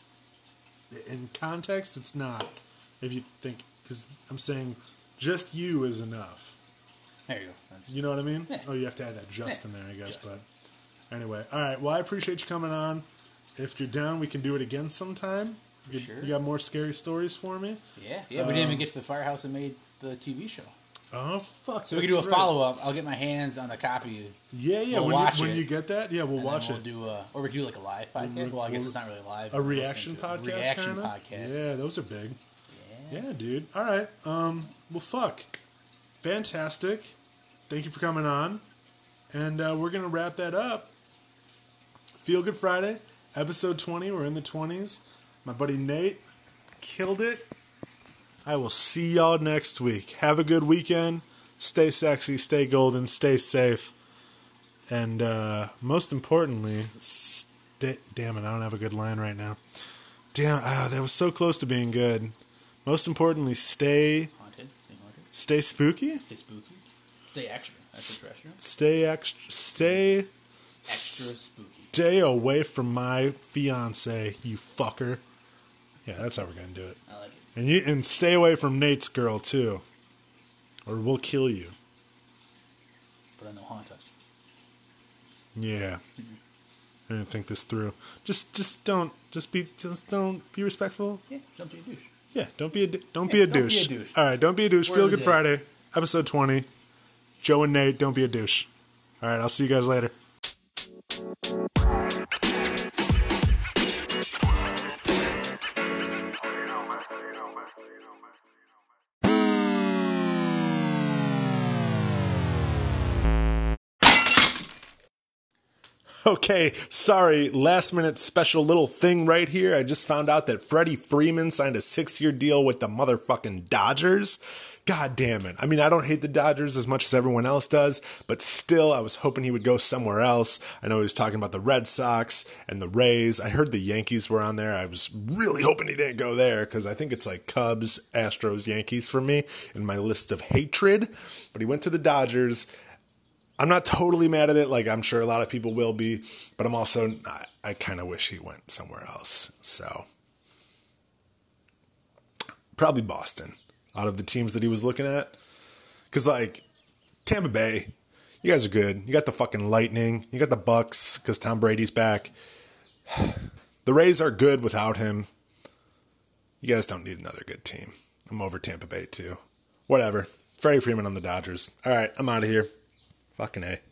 in context, it's not. If you think, because I'm saying just you is enough. There you go. You know what I mean? Yeah. Oh, you have to add that just in there, I guess. Just. But anyway, all right. Well, I appreciate you coming on. If you're down, we can do it again sometime. Sure. You got more scary stories for me? Yeah. We didn't even get to the firehouse that made the TV show. Oh, fuck. So we can do a follow-up. I'll get my hands on a copy. Yeah. We'll watch when it. you get that, yeah, we'll watch We'll it. do, or we can do like a live podcast. Well, I guess it's not really live. A reaction podcast, Reaction kinda? podcast. Yeah, those are big. Yeah. Yeah, dude. All right. Well, fuck. Fantastic. Thank you for coming on. And we're going to wrap that up. Feel Good Friday, episode 20. We're in the 20s. My buddy Nate killed it. I will see y'all next week. Have a good weekend. Stay sexy, stay golden, stay safe. And most importantly, damn it, I don't have a good line right now. Damn, that was so close to being good. Most importantly, stay Haunted. Stay spooky? Stay spooky. Stay extra. Extra. Stay spooky. Stay away from my fiance, you fucker. Yeah, that's how we're gonna do it. I like it. And stay away from Nate's girl too, or we'll kill you. But then they'll haunt us. Yeah, I didn't think this through. Just don't be respectful. Yeah, don't be a douche. Yeah, don't be a douche. Don't be a douche. All right, don't be a douche. Word Feel of the Good day. Friday, episode 20. Joe and Nate, don't be a douche. All right, I'll see you guys later. Okay, sorry, last minute special little thing right here. I just found out that Freddie Freeman signed a 6-year deal with the motherfucking Dodgers. God damn it. I mean, I don't hate the Dodgers as much as everyone else does, but still, I was hoping he would go somewhere else. I know he was talking about the Red Sox and the Rays. I heard the Yankees were on there. I was really hoping he didn't go there because I think it's like Cubs, Astros, Yankees for me in my list of hatred. But he went to the Dodgers. I'm not totally mad at it, like I'm sure a lot of people will be, but I'm also not. I kind of wish he went somewhere else. So, probably Boston, out of the teams that he was looking at. Because, like, Tampa Bay, you guys are good. You got the fucking Lightning. You got the Bucks, because Tom Brady's back. The Rays are good without him. You guys don't need another good team. I'm over Tampa Bay, too. Whatever. Freddie Freeman on the Dodgers. All right, I'm out of here. Fucking A.